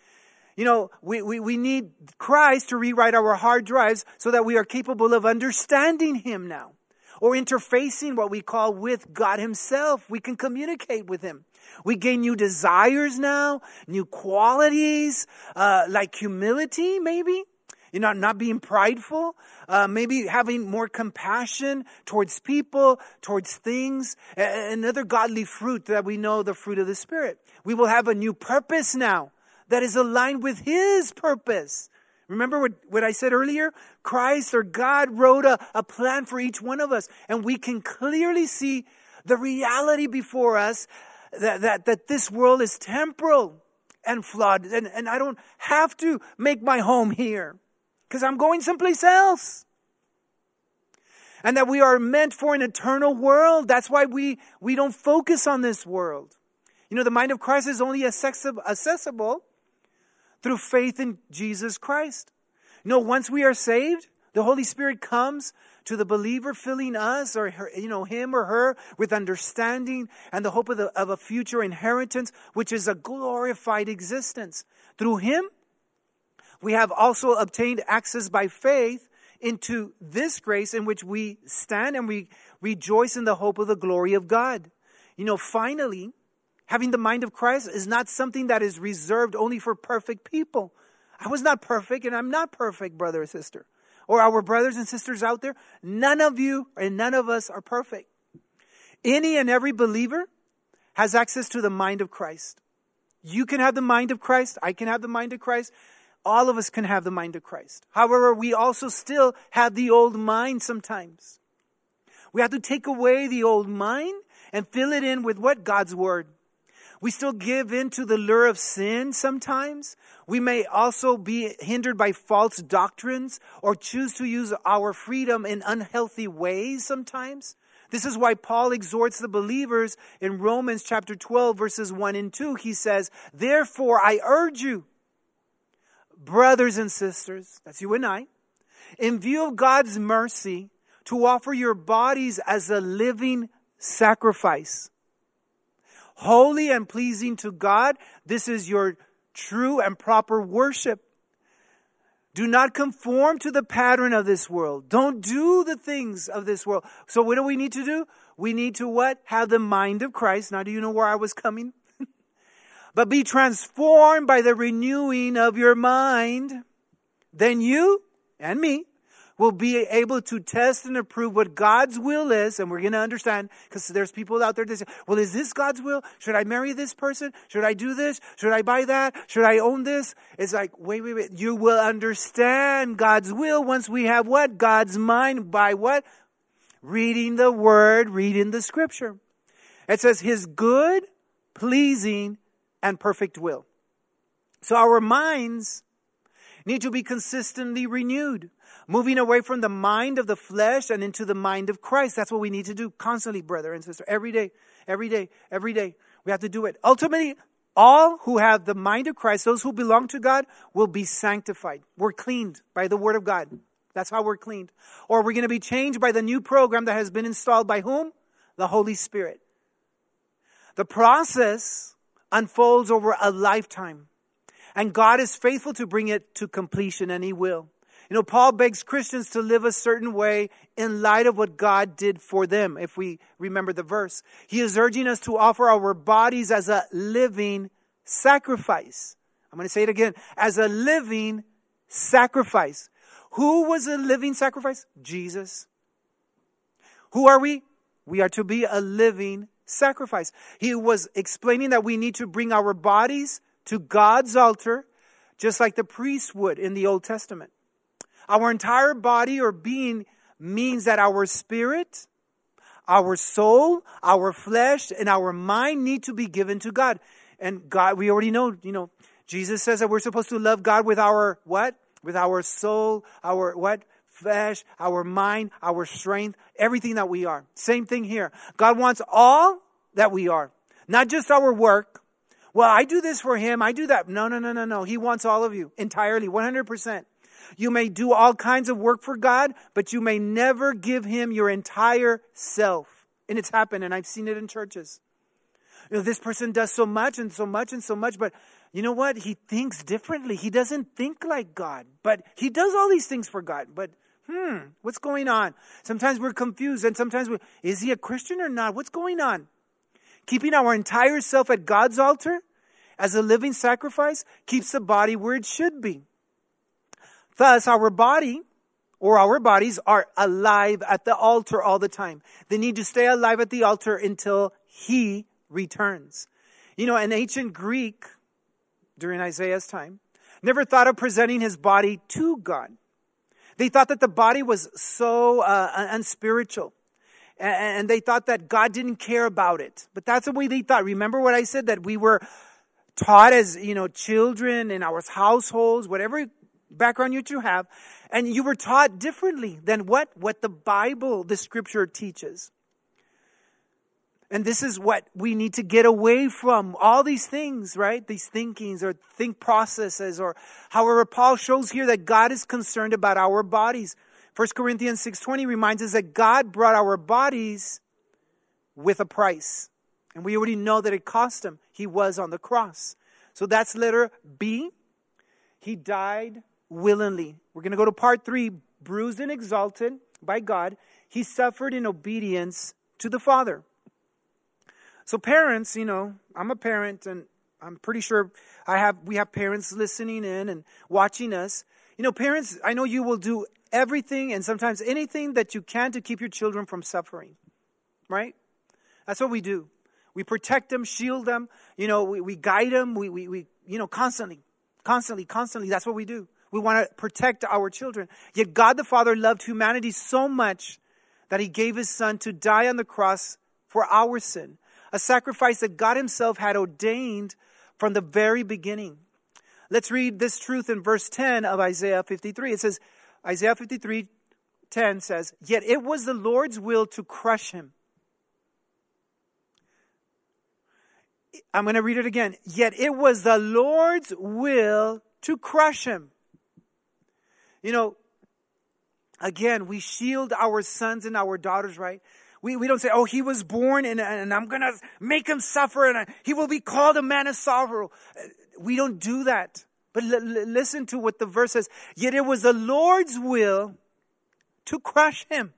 You know, we, we, we need Christ to rewrite our hard drives so that we are capable of understanding him now. Or interfacing what we call with God himself. We can communicate with him. We gain new desires now, new qualities, uh, like humility maybe. You know, not being prideful, uh, maybe having more compassion towards people, towards things, and another godly fruit that we know, the fruit of the Spirit. We will have a new purpose now that is aligned with his purpose. Remember what, what I said earlier? Christ or God wrote a, a plan for each one of us. And we can clearly see the reality before us that, that, that this world is temporal and flawed. And, and I don't have to make my home here because I'm going someplace else. And that we are meant for an eternal world. That's why we, we don't focus on this world. You know, the mind of Christ is only accessible through faith in Jesus Christ. You know, once we are saved, the Holy Spirit comes to the believer, filling us or her, you know, him or her with understanding and the hope of, the, of a future inheritance, which is a glorified existence. Through him, we have also obtained access by faith into this grace in which we stand and we rejoice in the hope of the glory of God. You know, finally, having the mind of Christ is not something that is reserved only for perfect people. I was not perfect, and I'm not perfect, brother or sister. Or our brothers and sisters out there, none of you and none of us are perfect. Any and every believer has access to the mind of Christ. You can have the mind of Christ. I can have the mind of Christ. All of us can have the mind of Christ. However, we also still have the old mind sometimes. We have to take away the old mind and fill it in with what? God's word. We still give in to the lure of sin sometimes. We may also be hindered by false doctrines or choose to use our freedom in unhealthy ways sometimes. This is why Paul exhorts the believers in Romans chapter twelve, verses one and two. He says, therefore I urge you, brothers and sisters, that's you and I, in view of God's mercy, to offer your bodies as a living sacrifice, holy and pleasing to God. This is your true and proper worship. Do not conform to the pattern of this world. Don't do the things of this world. So what do we need to do? We need to what? Have the mind of Christ. Now, do you know where I was coming? But be transformed by the renewing of your mind. Then you and me will be able to test and approve what God's will is. And we're going to understand, because there's people out there that say, well, is this God's will? Should I marry this person? Should I do this? Should I buy that? Should I own this? It's like, wait, wait, wait. You will understand God's will once we have what? God's mind. By what? Reading the word, reading the scripture. It says his good, pleasing, and perfect will. So our minds need to be consistently renewed, moving away from the mind of the flesh and into the mind of Christ. That's what we need to do constantly, brother and sister. Every day, every day, every day. We have to do it. Ultimately, all who have the mind of Christ, those who belong to God, will be sanctified. We're cleaned by the word of God. That's how we're cleaned. Or we're going to be changed by the new program that has been installed by whom? The Holy Spirit. The process unfolds over a lifetime. And God is faithful to bring it to completion, and He will. You know, Paul begs Christians to live a certain way in light of what God did for them, if we remember the verse. He is urging us to offer our bodies as a living sacrifice. I'm going to say it again. As a living sacrifice. Who was a living sacrifice? Jesus. Who are we? We are to be a living sacrifice. He was explaining that we need to bring our bodies to God's altar, just like the priests would in the Old Testament. Our entire body or being means that our spirit, our soul, our flesh, and our mind need to be given to God. And God, we already know, you know, Jesus says that we're supposed to love God with our what? With our soul, our what? Flesh, our mind, our strength, everything that we are. Same thing here. God wants all that we are, not just our work. Well, I do this for Him. I do that. No, no, no, no, no. He wants all of you entirely, one hundred percent. You may do all kinds of work for God, but you may never give Him your entire self. And it's happened, and I've seen it in churches. You know, this person does so much and so much and so much, but you know what? He thinks differently. He doesn't think like God, but he does all these things for God. But hmm, what's going on? Sometimes we're confused, and sometimes we is he a Christian or not? What's going on? Keeping our entire self at God's altar as a living sacrifice keeps the body where it should be. Thus, our body or our bodies are alive at the altar all the time. They need to stay alive at the altar until He returns. You know, an ancient Greek during Isaiah's time never thought of presenting his body to God. They thought that the body was so uh, unspiritual. And they thought that God didn't care about it. But that's the way they thought. Remember what I said? That we were taught as, you know, children in our households, whatever background you two have. And you were taught differently than what? What the Bible, the scripture teaches. And this is what we need to get away from. All these things, right? These thinkings or think processes. Or however, Paul shows here that God is concerned about our bodies. First Corinthians six twenty reminds us that God brought our bodies with a price. And we already know that it cost Him. He was on the cross. So that's letter B. He died willingly. We're going to go to part three. Bruised and exalted by God, He suffered in obedience to the Father. So parents, you know, I'm a parent, and I'm pretty sure I have we have parents listening in and watching us. You know, parents, I know you will do everything and sometimes anything that you can to keep your children from suffering, right? That's what we do. We protect them, shield them, you know, we, we guide them, we, we, we, you know, constantly, constantly, constantly. That's what we do. We want to protect our children. Yet God the Father loved humanity so much that He gave His Son to die on the cross for our sin. A sacrifice that God Himself had ordained from the very beginning. Let's read this truth in verse ten of Isaiah fifty-three. It says, Isaiah fifty-three ten says, "Yet it was the Lord's will to crush Him. I'm going to read it again. Yet it was the Lord's will to crush him. You know, again, we shield our sons and our daughters, right? We we don't say, oh, he was born and, and I'm going to make him suffer and I, he will be called a man of sorrow. We don't do that. But l- l- listen to what the verse says. Yet it was the Lord's will to crush him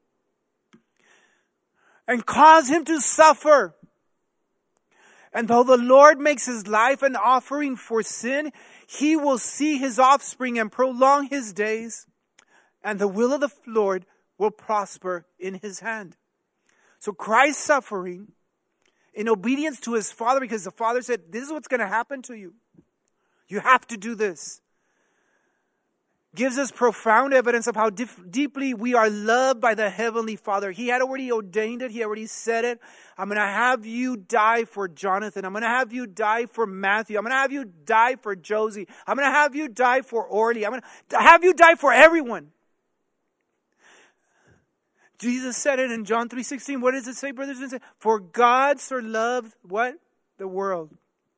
and cause him to suffer. And though the Lord makes his life an offering for sin, he will see his offspring and prolong his days. And the will of the Lord will prosper in his hand. So Christ's suffering in obedience to his Father, because the Father said, this is what's going to happen to you. You have to do this. Gives us profound evidence of how dif- deeply we are loved by the Heavenly Father. He had already ordained it. He already said it. I'm going to have you die for Jonathan. I'm going to have you die for Matthew. I'm going to have you die for Josie. I'm going to have you die for Orly. I'm going to have you die for everyone. Jesus said it in John three sixteen. What does it say, brothers and sisters? For God so loved what? The world.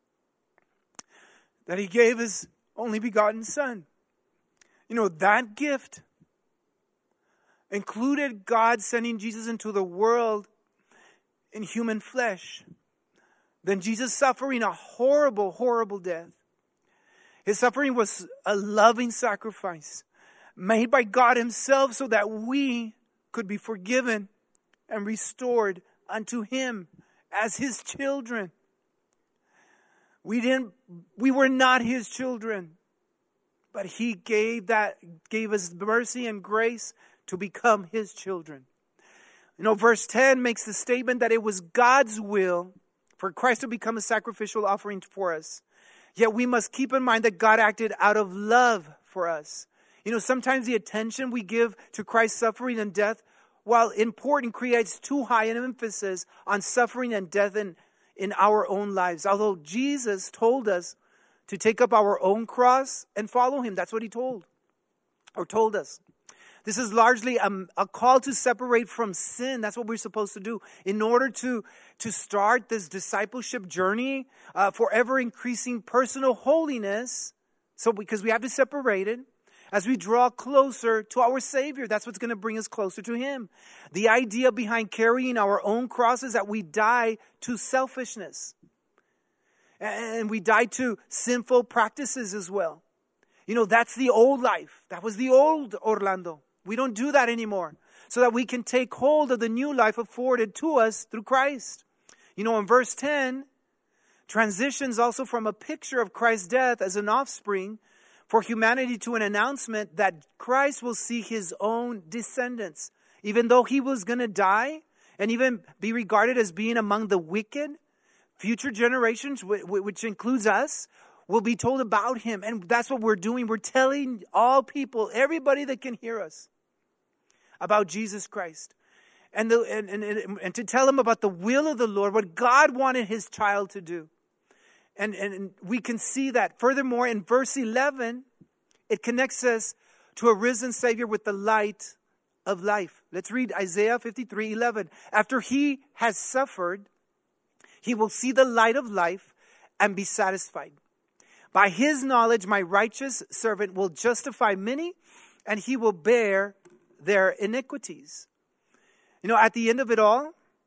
That he gave his only begotten Son. You know, that gift included God sending Jesus into the world in human flesh. Then Jesus suffering a horrible, horrible death. His suffering was a loving sacrifice made by God himself so that we could be forgiven and restored unto him as his children. We didn't, we were not his children. But he gave that, gave us mercy and grace to become his children. You know, verse ten makes the statement that it was God's will for Christ to become a sacrificial offering for us. Yet we must keep in mind that God acted out of love for us. You know, sometimes the attention we give to Christ's suffering and death, while important, creates too high an emphasis on suffering and death in, in our own lives. Although Jesus told us to take up our own cross and follow him. That's what he told or told us. This is largely a, a call to separate from sin. That's what we're supposed to do in order to, to start this discipleship journey, uh, for ever increasing personal holiness. So because we have to separate it as we draw closer to our Savior. That's what's going to bring us closer to him. The idea behind carrying our own cross is that we die to selfishness. And we die to sinful practices as well. You know, that's the old life. That was the old Orlando. We don't do that anymore. So that we can take hold of the new life afforded to us through Christ. You know, in verse ten, transitions also from a picture of Christ's death as an offspring for humanity to an announcement that Christ will see his own descendants. Even though he was going to die and even be regarded as being among the wicked, future generations, which includes us, will be told about him. And that's what we're doing. We're telling all people, everybody that can hear us, about Jesus Christ. And, the, and, and, and to tell them about the will of the Lord, what God wanted his child to do. And, and we can see that. Furthermore, in verse eleven, it connects us to a risen Savior with the light of life. Let's read Isaiah fifty-three eleven. After he has suffered, he will see the light of life and be satisfied. By his knowledge, my righteous servant will justify many, and he will bear their iniquities. You know, at the end of it all,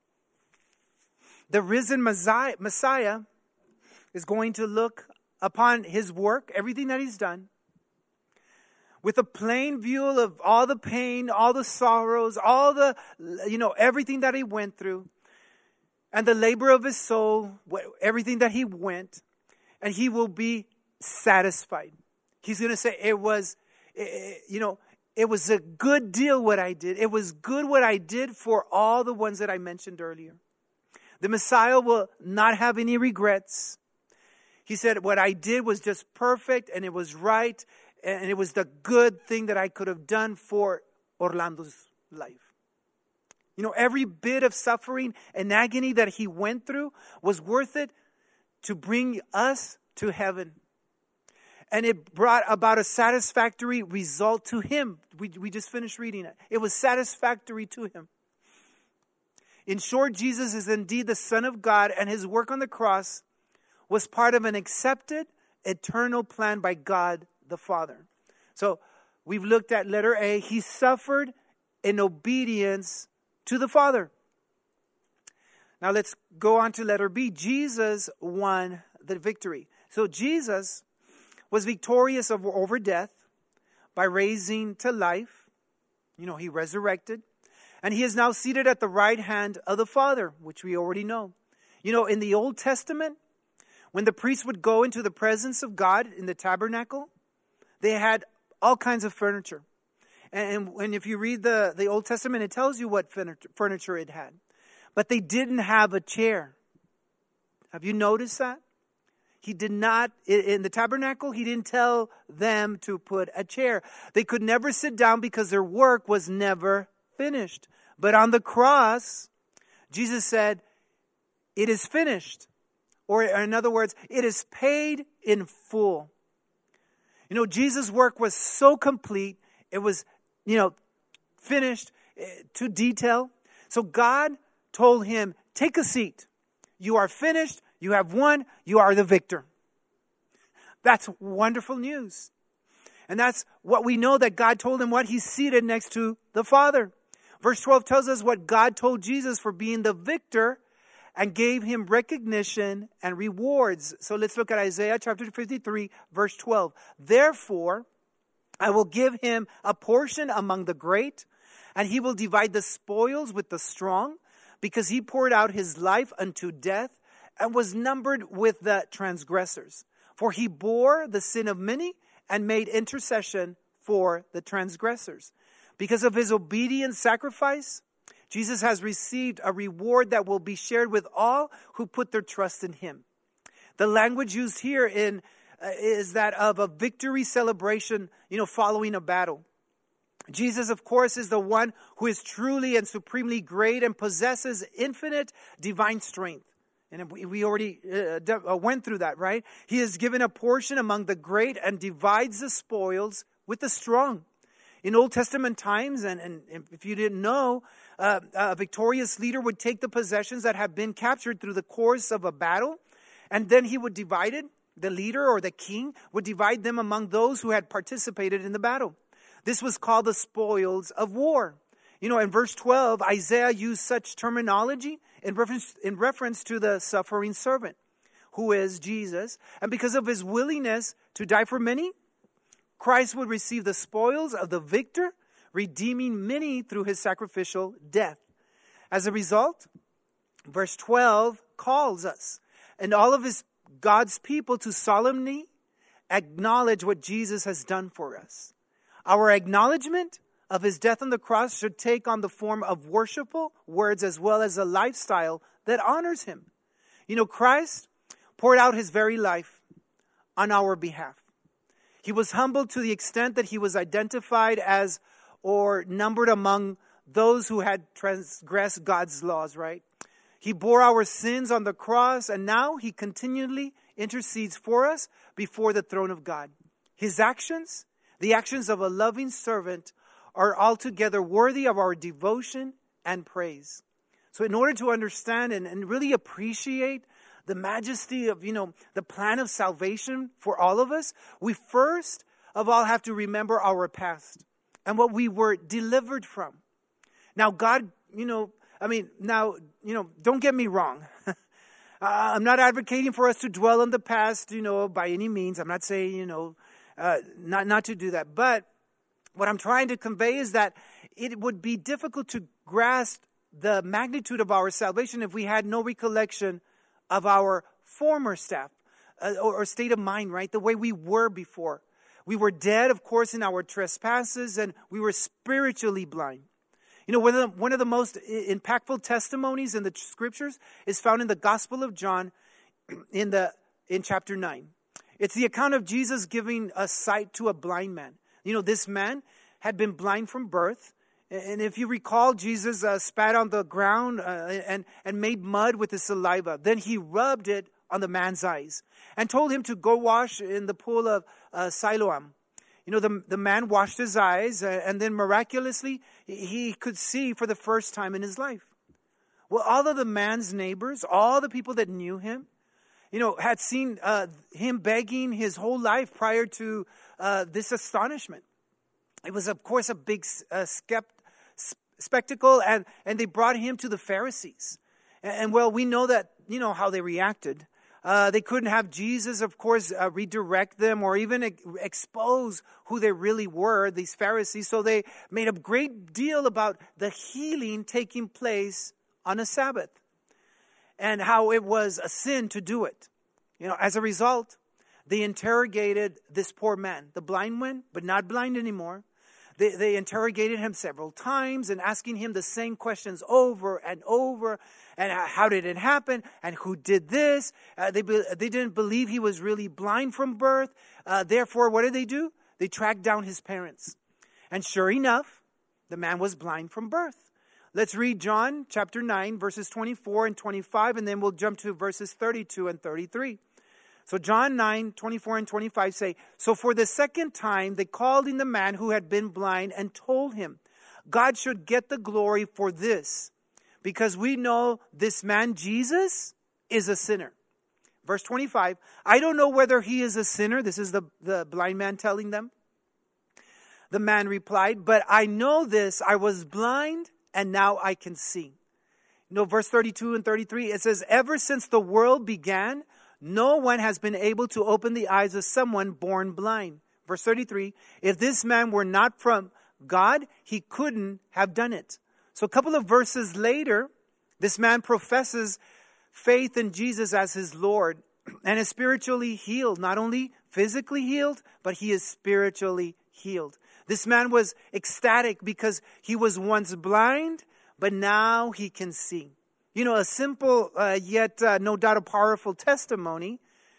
the risen Messiah, Messiah is going to look upon his work, everything that he's done, with a plain view of all the pain, all the sorrows, all the, you know, everything that he went through. And the labor of his soul, everything that he went, and he will be satisfied. He's going to say, it was, you know, it was a good deal what I did. It was good what I did for all the ones that I mentioned earlier. The Messiah will not have any regrets. He said, what I did was just perfect and it was right. And it was the good thing that I could have done for Orlando's life. You know, every bit of suffering and agony that he went through was worth it to bring us to heaven. And it brought about a satisfactory result to him. We, we just finished reading it. It was satisfactory to him. In short, Jesus is indeed the Son of God, and his work on the cross was part of an accepted, eternal plan by God the Father. So we've looked at letter A. He suffered in obedience to the Father. Now let's go on to letter B. Jesus won the victory. So Jesus was victorious over, over death by raising to life. You know, he resurrected. And he is now seated at the right hand of the Father, which we already know. You know, in the Old Testament, when the priests would go into the presence of God in the tabernacle, they had all kinds of furniture. And, and if you read the, the Old Testament, it tells you what furniture it had. But they didn't have a chair. Have you noticed that? He did not, in the tabernacle, he didn't tell them to put a chair. They could never sit down because their work was never finished. But on the cross, Jesus said, it is finished. Or in other words, it is paid in full. You know, Jesus' work was so complete. It was, you know, finished to detail. So God told him, take a seat. You are finished. You have won. You are the victor. That's wonderful news. And that's what we know, that God told him what? He's seated next to the Father. Verse twelve tells us what God told Jesus for being the victor and gave him recognition and rewards. So let's look at Isaiah chapter fifty-three, verse twelve. Therefore, I will give him a portion among the great, and he will divide the spoils with the strong, because he poured out his life unto death and was numbered with the transgressors. For he bore the sin of many and made intercession for the transgressors. Because of his obedient sacrifice, Jesus has received a reward that will be shared with all who put their trust in him. The language used here in uh, is that of a victory celebration, you know, following a battle. Jesus, of course, is the one who is truly and supremely great and possesses infinite divine strength. And we already uh, went through that, right? He is given a portion among the great and divides the spoils with the strong. In Old Testament times, and, and if you didn't know, uh, a victorious leader would take the possessions that have been captured through the course of a battle, and then he would divide it. The leader or the king would divide them among those who had participated in the battle. This was called the spoils of war. You know, in verse twelve, Isaiah used such terminology in reference, in reference to the suffering servant, who is Jesus. And because of his willingness to die for many, Christ would receive the spoils of the victor, redeeming many through his sacrificial death. As a result, verse twelve calls us and all of his God's people to solemnly acknowledge what Jesus has done for us. Our acknowledgement of his death on the cross should take on the form of worshipful words as well as a lifestyle that honors him. You know, Christ poured out his very life on our behalf. He was humbled to the extent that he was identified as or numbered among those who had transgressed God's laws, right? He bore our sins on the cross, and now he continually intercedes for us before the throne of God. His actions, the actions of a loving servant, are altogether worthy of our devotion and praise. So in order to understand and, and really appreciate the majesty of, you know, the plan of salvation for all of us, we first of all have to remember our past and what we were delivered from. Now, God, you know, I mean, now, you know, don't get me wrong. uh, I'm not advocating for us to dwell on the past, you know, by any means. I'm not saying, you know, uh, not, not to do that. But what I'm trying to convey is that it would be difficult to grasp the magnitude of our salvation if we had no recollection of our former staff uh, or, or state of mind, right? The way we were before. We were dead, of course, in our trespasses, and we were spiritually blind. You know, one of the, one of the most impactful testimonies in the scriptures is found in the Gospel of John in the in chapter nine. It's the account of Jesus giving a sight to a blind man. You know, this man had been blind from birth. And if you recall, Jesus uh, spat on the ground uh, and, and made mud with his saliva. Then he rubbed it on the man's eyes and told him to go wash in the pool of uh, Siloam. You know, the, the man washed his eyes uh, and then miraculously he could see for the first time in his life. Well, all of the man's neighbors, all the people that knew him, you know, had seen uh, him begging his whole life prior to uh, this astonishment. It was, of course, a big uh, skept- spectacle, and, and they brought him to the Pharisees. And, and well, we know that, you know, how they reacted. Uh, they couldn't have Jesus, of course, uh, redirect them or even e- expose who they really were, these Pharisees. So they made a great deal about the healing taking place on a Sabbath and how it was a sin to do it. You know, as a result, they interrogated this poor man, the blind one, but not blind anymore. They, they interrogated him several times and asking him the same questions over and over. And how did it happen? And who did this? Uh, they they didn't believe he was really blind from birth. Uh, therefore, what did they do? They tracked down his parents. And sure enough, the man was blind from birth. Let's read John chapter nine, verses twenty-four and twenty-five, and then we'll jump to verses thirty-two and thirty-three. So John nine, twenty-four and twenty-five say, "So for the second time they called in the man who had been blind and told him, 'God should get the glory for this, because we know this man Jesus is a sinner.'" Verse twenty-five, "I don't know whether he is a sinner." This is the, the blind man telling them. The man replied, "But I know this, I was blind and now I can see." You know, verse thirty-two and thirty-three, it says, "Ever since the world began, no one has been able to open the eyes of someone born blind." Verse thirty-three, "If this man were not from God, he couldn't have done it." So a couple of verses later, this man professes faith in Jesus as his Lord and is spiritually healed. Not only physically healed, but he is spiritually healed. This man was ecstatic because he was once blind, but now he can see. You know, a simple, uh, yet uh, no doubt a powerful testimony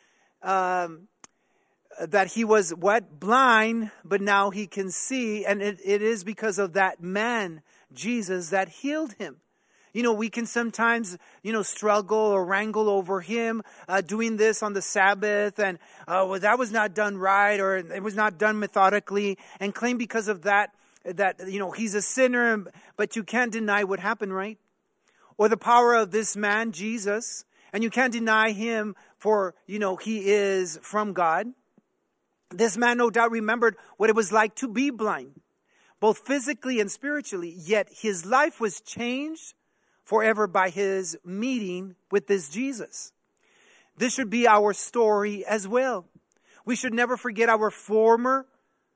um, that he was, what? Blind, but now he can see. And it, it is because of that man, Jesus, that healed him. You know, we can sometimes, you know, struggle or wrangle over him uh, doing this on the Sabbath. And, uh, well, that was not done right, or it was not done methodically, and claim because of that, that, you know, he's a sinner, but you can't deny what happened, right? Or the power of this man, Jesus, and you can't deny him for, you know, he is from God. This man no doubt remembered what it was like to be blind, both physically and spiritually, yet his life was changed forever by his meeting with this Jesus. This should be our story as well. We should never forget our former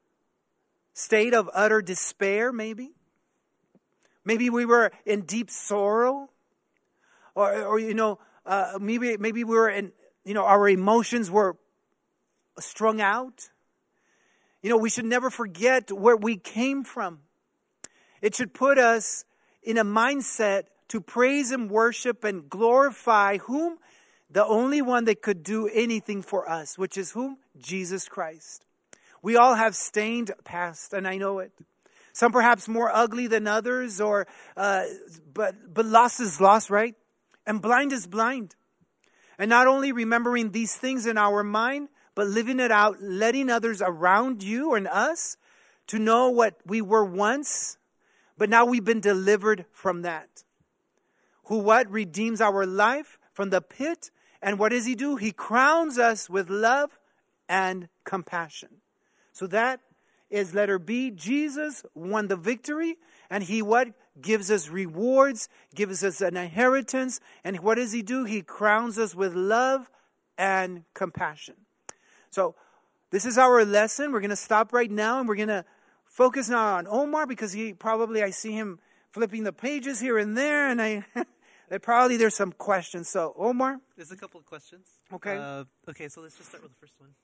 state of utter despair, maybe. Maybe we were in deep sorrow, or, or you know, uh, maybe maybe we were in, you know, our emotions were strung out. You know, we should never forget where we came from. It should put us in a mindset to praise and worship and glorify whom? The only one that could do anything for us, which is whom? Jesus Christ. We all have stained past, and I know it. Some perhaps more ugly than others, or uh, but but lost is lost, right? And blind is blind. And not only remembering these things in our mind, but living it out, letting others around you and us to know what we were once, but now we've been delivered from that. Who what? Redeems our life from the pit. And what does he do? He crowns us with love and compassion. So that is letter B. Jesus won the victory, and he what? Gives us rewards, gives us an inheritance. And what does he do? He crowns us with love and compassion. So this is our lesson. We're going to stop right now, and we're going to focus now on Omar, because he probably, I see him flipping the pages here and there, and I probably there's some questions. So Omar? There's a couple of questions. Okay. Uh, okay, so let's just start with the first one.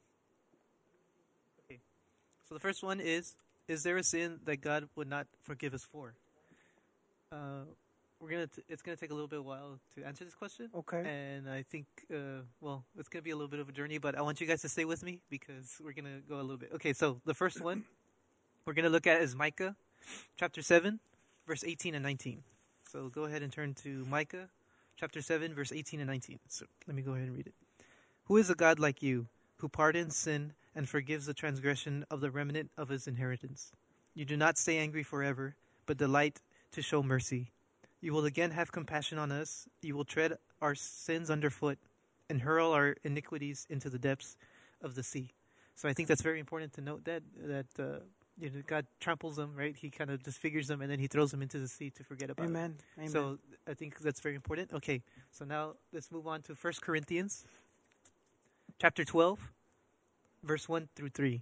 Okay. So the first one is, is there a sin that God would not forgive us for? Uh, we're gonna. T- it's gonna take a little bit of a while to answer this question. Okay. And I think, uh, well, it's gonna be a little bit of a journey, but I want you guys to stay with me because we're gonna go a little bit. Okay, so the first one we're gonna look at is Micah, chapter seven, verse eighteen and nineteen. So go ahead and turn to Micah, chapter seven, verse eighteen and nineteen. So let me go ahead and read it. Who is a God like you, who pardons sin and forgives the transgression of the remnant of his inheritance? You do not stay angry forever, but delight to show mercy. You will again have compassion on us. You will tread our sins underfoot and hurl our iniquities into the depths of the sea. So I think that's very important to note that that uh, you know, God tramples them, right? He kind of disfigures them, and then he throws them into the sea to forget about Amen. it. Amen. So I think that's very important. Okay, so now let's move on to First Corinthians chapter twelve, verse one through three.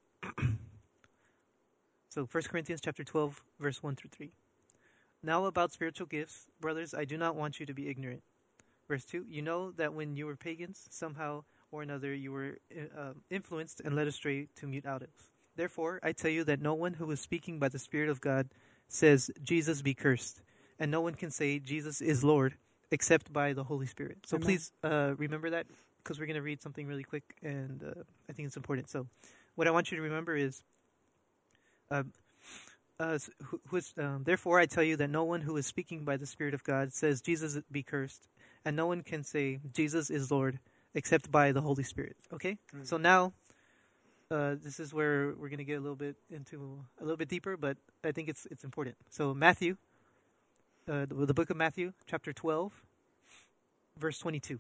So First Corinthians chapter twelve, verse one through three. Now about spiritual gifts, brothers, I do not want you to be ignorant. Verse two, you know that when you were pagans, somehow or another you were uh, influenced and led astray to mute idols. Therefore, I tell you that no one who is speaking by the Spirit of God says, Jesus be cursed. And no one can say, Jesus is Lord, except by the Holy Spirit. So Amen. please uh, remember that, because we're going to read something really quick, and uh, I think it's important. So what I want you to remember is, uh, uh, who, who is, um, therefore I tell you that no one who is speaking by the Spirit of God says, Jesus be cursed. And no one can say, Jesus is Lord, except by the Holy Spirit. Okay? Mm. So now, uh, this is where we're going to get a little bit into, a little bit deeper, but I think it's it's important. So Matthew, uh, the, the book of Matthew, chapter twelve, verse twenty-two.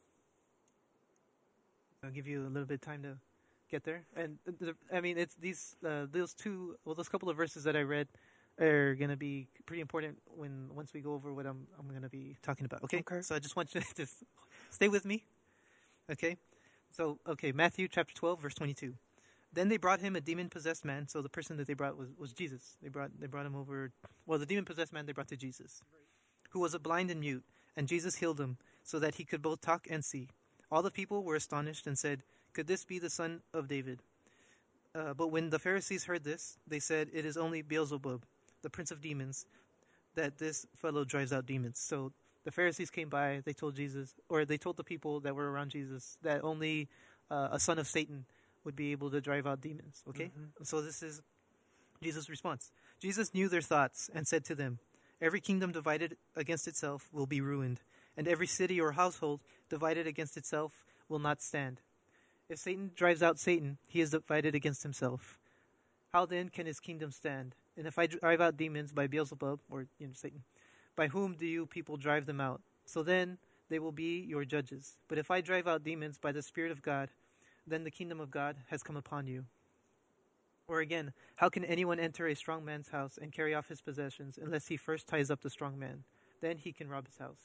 I'll give you a little bit of time to get there. And, the, I mean, it's these, uh, those two, well, those couple of verses that I read are going to be pretty important when once we go over what I'm I'm going to be talking about. Okay? Okay. So I just want you to just stay with me. Okay? So, okay, Matthew chapter twelve, verse twenty-two. Then they brought him a demon-possessed man. So the person that they brought was, was Jesus. They brought they brought him over. Well, the demon-possessed man they brought to Jesus, who was a blind and mute. And Jesus healed him so that he could both talk and see. All the people were astonished and said, could this be the son of David? Uh, but when the Pharisees heard this, they said, it is only Beelzebub, the prince of demons, that this fellow drives out demons. So the Pharisees came by, they told Jesus, or they told the people that were around Jesus, that only uh, a son of Satan would be able to drive out demons. Okay? Mm-hmm. So this is Jesus' response. Jesus knew their thoughts and said to them, every kingdom divided against itself will be ruined, and every city or household divided against itself will not stand. If Satan drives out Satan, he is divided against himself. How then can his kingdom stand? And if I drive out demons by Beelzebub, or you know, Satan, by whom do you people drive them out? So then they will be your judges. But if I drive out demons by the Spirit of God, then the kingdom of God has come upon you. Or again, how can anyone enter a strong man's house and carry off his possessions unless he first ties up the strong man? Then he can rob his house.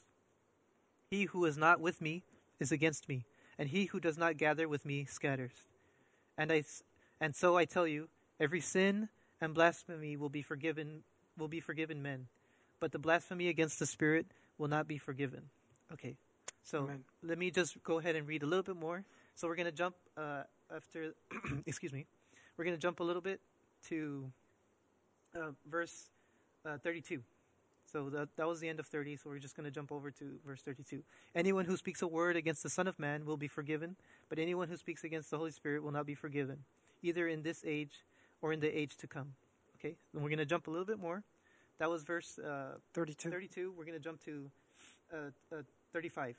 He who is not with me is against me, and he who does not gather with me scatters. And I, and so I tell you, every sin and blasphemy will be forgiven, will be forgiven men, but the blasphemy against the Spirit will not be forgiven. Okay, so Amen. Let me just go ahead and read a little bit more. So we're going to jump uh, after, excuse me, we're going to jump a little bit to uh, verse uh, thirty-two. So that, that was the end of thirty, so we're just going to jump over to verse thirty-two. Anyone who speaks a word against the Son of Man will be forgiven, but anyone who speaks against the Holy Spirit will not be forgiven, either in this age or in the age to come. Okay, and we're going to jump a little bit more. That was verse uh, thirty-two. thirty-two. We're going to jump to uh, uh, thirty-five.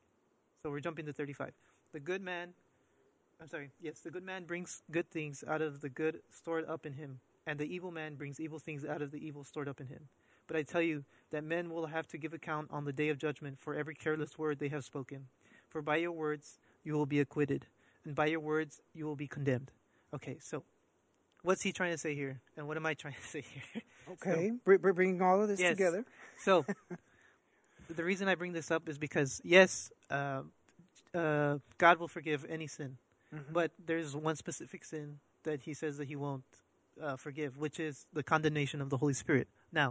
So we're jumping to thirty-five. The good man, I'm sorry, yes, the good man brings good things out of the good stored up in him, and the evil man brings evil things out of the evil stored up in him. But I tell you that men will have to give account on the day of judgment for every careless word they have spoken. For by your words you will be acquitted, and by your words you will be condemned. Okay, so what's he trying to say here? And what am I trying to say here? Okay, Br- br- bringing all of this Yes. together. So the reason I bring this up is because, yes, uh, uh, God will forgive any sin. Mhm. But there's one specific sin that he says that he won't uh, forgive, which is the condemnation of the Holy Spirit. Now,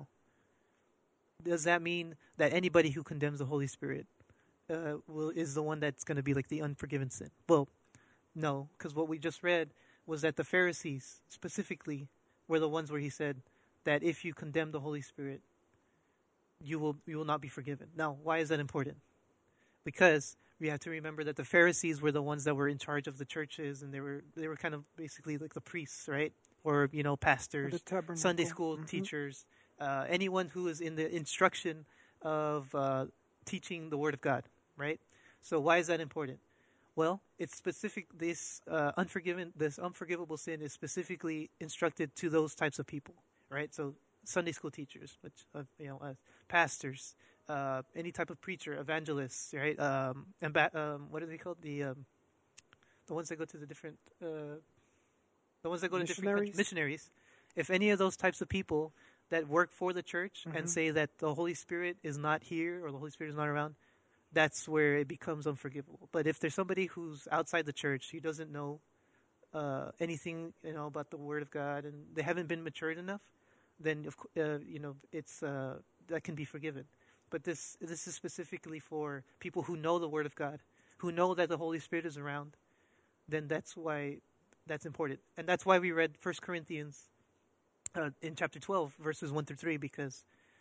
does that mean that anybody who condemns the Holy Spirit uh, will is the one that's going to be like the unforgiven sin? Well, no, because what we just read was that the Pharisees specifically were the ones where he said that if you condemn the Holy Spirit, you will you will not be forgiven. Now, why is that important? Because we have to remember that the Pharisees were the ones that were in charge of the churches, and they were they were kind of basically like the priests, right? Or you know, pastors, The tabernacle. Sunday school Mhm. teachers, uh, anyone who is in the instruction of uh, teaching the Word of God, right? So why is that important? Well, it's specific. This uh, unforgiven, this unforgivable sin is specifically instructed to those types of people, right? So Sunday school teachers, which uh, you know, uh, pastors, uh, any type of preacher, evangelists, right? Um, and ba- um, what are they called? The um, the ones that go to the different, uh, the ones that go to different Missionaries? countries, missionaries. If any of those types of people that work for the church Mhm. and say that the Holy Spirit is not here or the Holy Spirit is not around, that's where it becomes unforgivable. But if there's somebody who's outside the church, who doesn't know uh, anything, you know, about the Word of God, and they haven't been matured enough, then of cou- uh, you know, it's uh, that can be forgiven. But this this is specifically for people who know the Word of God, who know that the Holy Spirit is around. Then that's why that's important, and that's why we read First Corinthians uh, in chapter twelve, verses one through three, because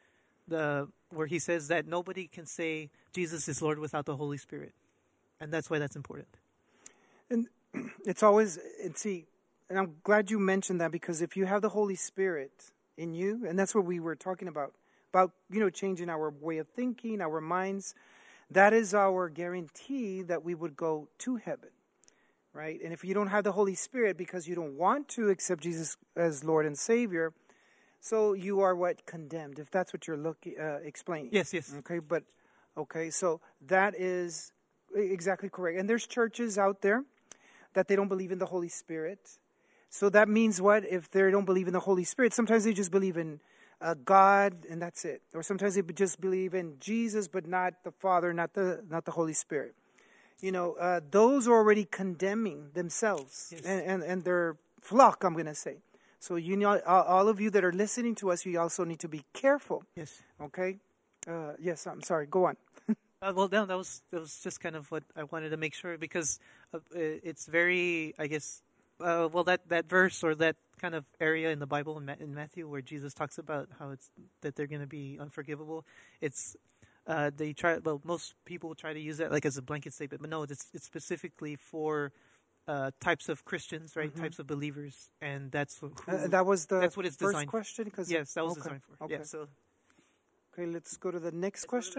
the where he says that nobody can say Jesus is Lord without the Holy Spirit, and that's why that's important. And it's always, and see, and I'm glad you mentioned that, because if you have the Holy Spirit in you, and that's what we were talking about, about, you know, changing our way of thinking, our minds, that is our guarantee that we would go to heaven, right? And if you don't have the Holy Spirit because you don't want to accept Jesus as Lord and Savior, so you are what? Condemned, if that's what you're looking, uh, explaining. Yes, yes. Okay, but, okay, so that is exactly correct. And there's churches out there that they don't believe in the Holy Spirit. So that means what? If they don't believe in the Holy Spirit, sometimes they just believe in uh, God, and that's it. Or sometimes they just believe in Jesus, but not the Father, not the not the Holy Spirit. You know, uh, those are already condemning themselves Yes. and, and, and their flock, I'm going to say. So you know, all all of you that are listening to us, you also need to be careful. Yes. Okay? Uh, yes, I'm sorry. Go on. Uh, well, no, that was that was just kind of what I wanted to make sure, because uh, it's very, I guess, uh, well, that, that verse or that kind of area in the Bible in, Ma- in Matthew where Jesus talks about how it's that they're going to be unforgivable. It's uh, they try. Well, most people try to use that like as a blanket statement, but no, it's it's specifically for uh, types of Christians, right? Mhm. Types of believers, and that's who. Uh, that was the that's what it's first designed for. question? 'Cause- Yes, that was okay, designed for. Okay. Yeah. So Okay, let's go to the next question.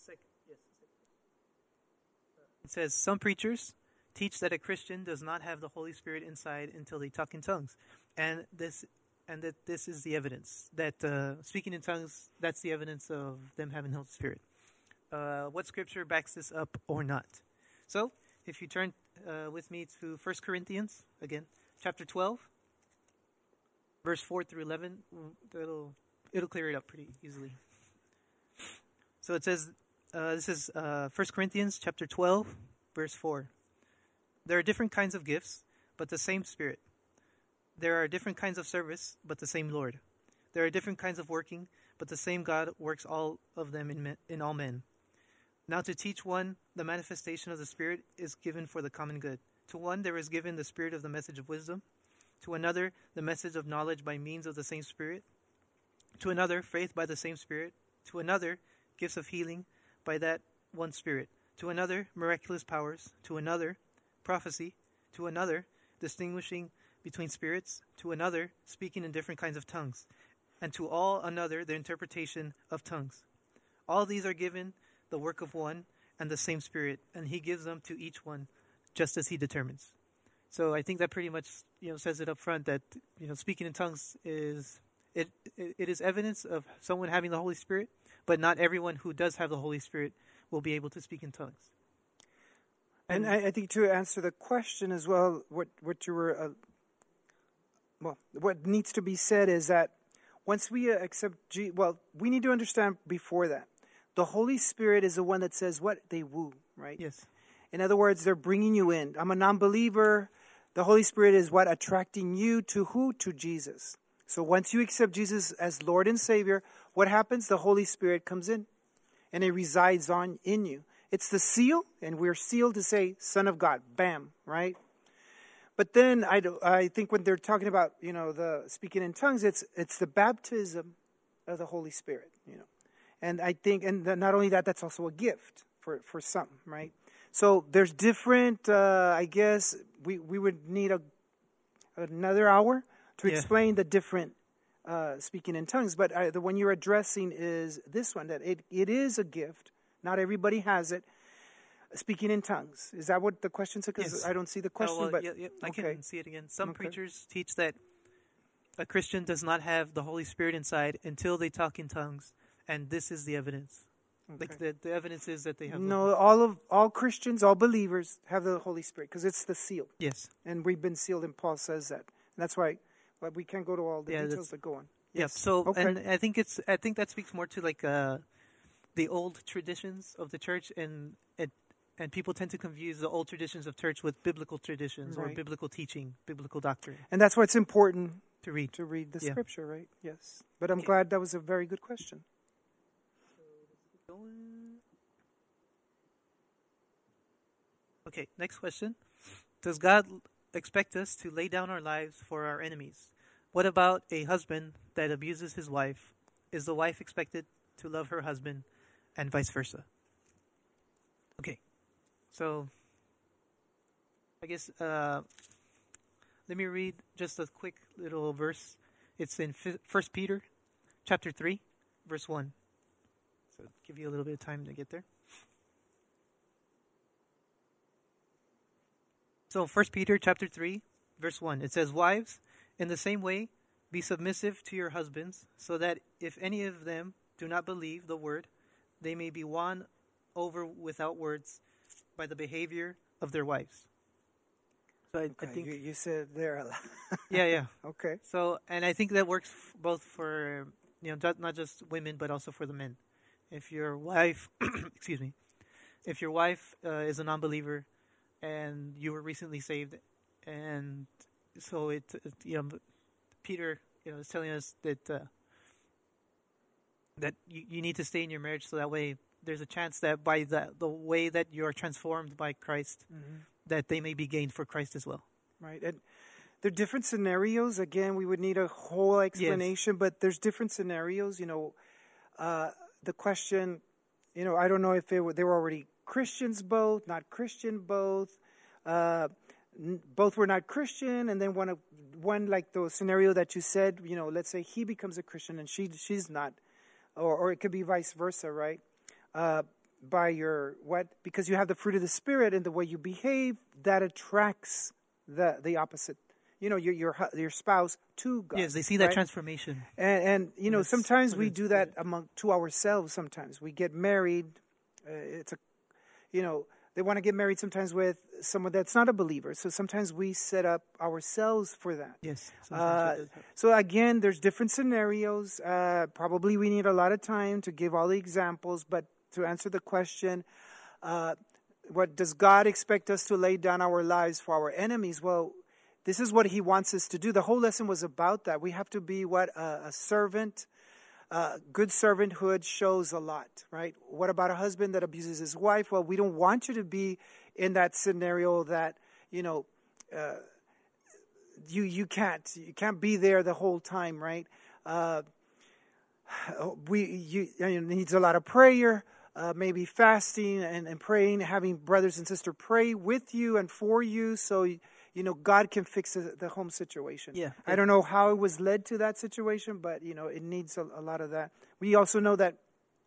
It says, some preachers teach that a Christian does not have the Holy Spirit inside until they talk in tongues. And this and that this is the evidence. That uh, speaking in tongues, that's the evidence of them having the Holy Spirit. Uh, what scripture backs this up or not? So, if you turn uh, with me to First Corinthians, again, chapter twelve, verse four through eleven, it'll, it'll clear it up pretty easily. So it says, uh, this is uh, First Corinthians chapter twelve, verse four. There are different kinds of gifts, but the same Spirit. There are different kinds of service, but the same Lord. There are different kinds of working, but the same God works all of them in, men, in all men. Now to teach one, the manifestation of the Spirit is given for the common good. To one there is given the Spirit of the message of wisdom. To another, the message of knowledge by means of the same Spirit. To another, faith by the same Spirit. To another, gifts of healing by that one Spirit. To another, miraculous powers. To another, prophecy. To another, distinguishing between spirits. To another, speaking in different kinds of tongues. And to all another, the interpretation of tongues. All these are given the work of one and the same Spirit, and he gives them to each one just as he determines. So I think that pretty much, you know, says it up front that, you know, speaking in tongues is it, it it is evidence of someone having the Holy Spirit, but not everyone who does have the Holy Spirit will be able to speak in tongues. And I, I think to answer the question as well, what what you were, uh, well, what needs to be said is that once we uh, accept, G, well, we need to understand before that, the Holy Spirit is the one that says what? They woo, right? Yes. In other words, they're bringing you in. I'm a non-believer. The Holy Spirit is what? Attracting you to who? To Jesus. So once you accept Jesus as Lord and Savior, what happens? The Holy Spirit comes in and it resides on in you. It's the seal, and we're sealed to say, Son of God. Bam, right? But then I, do, I think when they're talking about, you know, the speaking in tongues, it's it's the baptism of the Holy Spirit, you know. And I think, and the, not only that, that's also a gift for, for some, right? So there's different, uh, I guess, we, we would need a another hour to Yeah. explain the different uh, speaking in tongues. But uh, the one you're addressing is this one, that it, it is a gift. Not everybody has it. Speaking in tongues. Is that what the question said? Because Yes. I don't see the question. Oh, well, but yeah, yeah, I okay. can see it again. Some Okay. preachers teach that a Christian does not have the Holy Spirit inside until they talk in tongues, and this is the evidence. Like Okay. the, the evidence is that they have. No, all of all Christians, all believers have the Holy Spirit because it's the seal, The, yes. and we've been sealed, and Paul says that. And that's why, why we can't go to all the Yeah, details that's- that go on. Yeah. Yes. So, Okay. and I think it's. I think that speaks more to like uh, the old traditions of the church, and it, and people tend to confuse the old traditions of church with biblical traditions or Right. biblical teaching, biblical doctrine And that's why it's important to read. to read the Yeah. scripture, right? Yes. But I'm Okay. glad that was a very good question. Okay, next question. Does God expect us to lay down our lives for our enemies? What about a husband that abuses his wife? Is the wife expected to love her husband and vice versa? Okay, so I guess uh, let me read just a quick little verse. It's in First Peter chapter three, verse one. So give you a little bit of time to get there. So First Peter chapter three, verse one, it says, "Wives, in the same way, be submissive to your husbands, so that if any of them do not believe the word, they may be won over without words by the behavior of their wives." So I, I Okay, think, you, you said there a lot. yeah, yeah. Okay. So, and I think that works f- both for, you know, ju- not just women, but also for the men. If your wife, excuse me, if your wife uh, is a non-believer and you were recently saved, and so it, it you know, Peter, you know, is telling us that uh, that you, you need to stay in your marriage, so that way there's a chance that by the the way that you're transformed by Christ, Mm-hmm. that they may be gained for Christ as well. Right. And there are different scenarios. Again, we would need a whole explanation, but there's different scenarios. You know, uh, the question, you know, I don't know if they were, they were already Christians both, not Christian both. Uh, n- both were not Christian, and then one of one like the scenario that you said, you know, let's say he becomes a Christian and she she's not, or or it could be vice versa, right? Uh, by your what? Because you have the fruit of the Spirit and the way you behave, that attracts the the opposite. You know, your your hu- your spouse to God. Yes, they see that right? transformation. And, and you know, Yes, sometimes fruit we of the do that Spirit. among to ourselves. Sometimes we get married. Uh, it's a, you know, they want to get married sometimes with someone that's not a believer. So sometimes we set up ourselves for that. Yes. sometimes that Uh, does happen. so again, there's different scenarios. Uh, probably we need a lot of time to give all the examples, but to answer the question, uh, what does God expect us to lay down our lives for our enemies? Well, this is what He wants us to do. The whole lesson was about that. We have to be what uh, a servant. Uh, good servanthood shows a lot, right? What about a husband that abuses his wife? Well, we don't want you to be in that scenario that, you know, uh, you you can't you can't be there the whole time, right? Uh, we you, you know, needs a lot of prayer, uh, maybe fasting and, and praying, having brothers and sisters pray with you and for you, so you know God can fix the, the home situation. Yeah. I don't know how it was led to that situation, but you know it needs a, a lot of that. We also know that,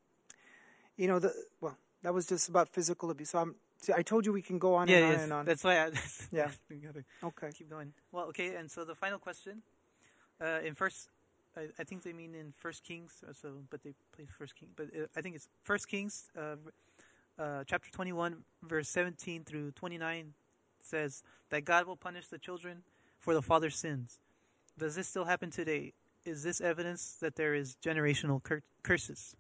you know, the well, that was just about physical abuse. So I'm, see, I told you we can go on Yeah, and on yes. and on. That's why I Yeah. we gotta Okay. keep going. Well, okay, and so the final question, uh, in first, I, I think they mean in First Kings. uh, So, but they place First King, but uh, I think it's First Kings, uh, uh, chapter twenty-one, verse seventeen through twenty-nine, says that God will punish the children for the father's sins. Does this still happen today? Is this evidence that there is generational cur- curses?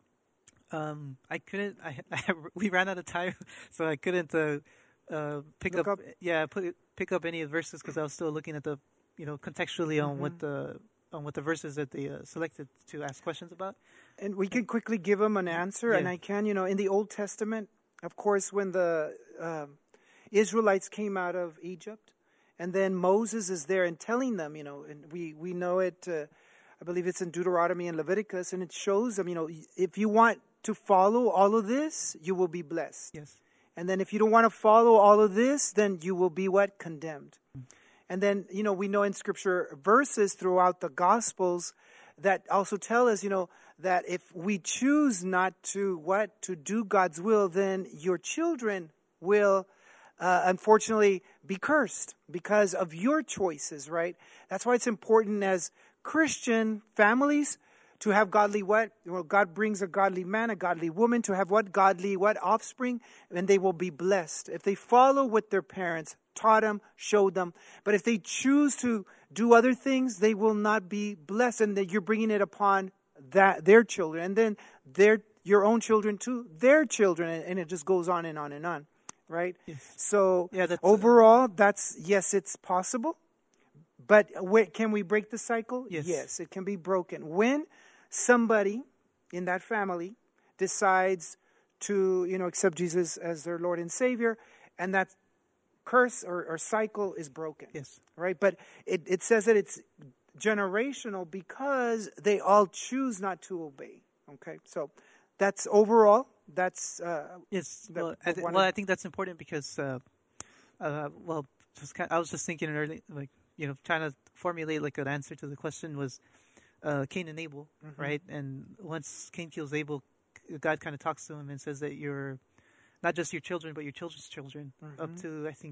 Um, I couldn't. I, I we ran out of time, so I couldn't uh, uh, pick Look up, up. Yeah, put it, pick up any of the verses because I was still looking at the, you know, contextually on what Mhm. the on what the verses that they uh, selected to ask questions about. And we can quickly give them an answer, and Yeah. I can, you know, in the Old Testament, of course, when the um, Israelites came out of Egypt, and then Moses is there and telling them, you know, and we, we know it, uh, I believe it's in Deuteronomy and Leviticus, and it shows them, you know, if you want to follow all of this, you will be blessed. Yes. And then if you don't want to follow all of this, then you will be what? Condemned. And then, you know, we know in Scripture verses throughout the Gospels that also tell us, you know, that if we choose not to what? To do God's will, then your children will uh, unfortunately, be cursed because of your choices, right? That's why it's important as Christian families to have godly what? Well, God brings a godly man, a godly woman to have what? Godly what? Offspring, and they will be blessed. If they follow what their parents taught them, showed them. But if they choose to do other things, they will not be blessed, and that you're bringing it upon that their children, and then their your own children too, their children, and, and it just goes on and on and on, right? Yes. So Yeah, that's, overall, that's yes, it's possible. But wait, can we break the cycle? Yes. Yes, it can be broken. When somebody in that family decides to, you know, accept Jesus as their Lord and Savior, and that curse or, or cycle is broken. Yes. Right? But it, it says that it's generational because they all choose not to obey. Okay? So that's overall, that's... Uh, yes. that Well, I th- one well, of- I think that's important because, uh, uh, well, just kind I was just thinking early, like, you know, trying to formulate like an answer to the question was uh, Cain and Abel, Mhm. right? And once Cain kills Abel, God kind of talks to him and says that you're not just your children, but your children's children, up Mhm. to, I think,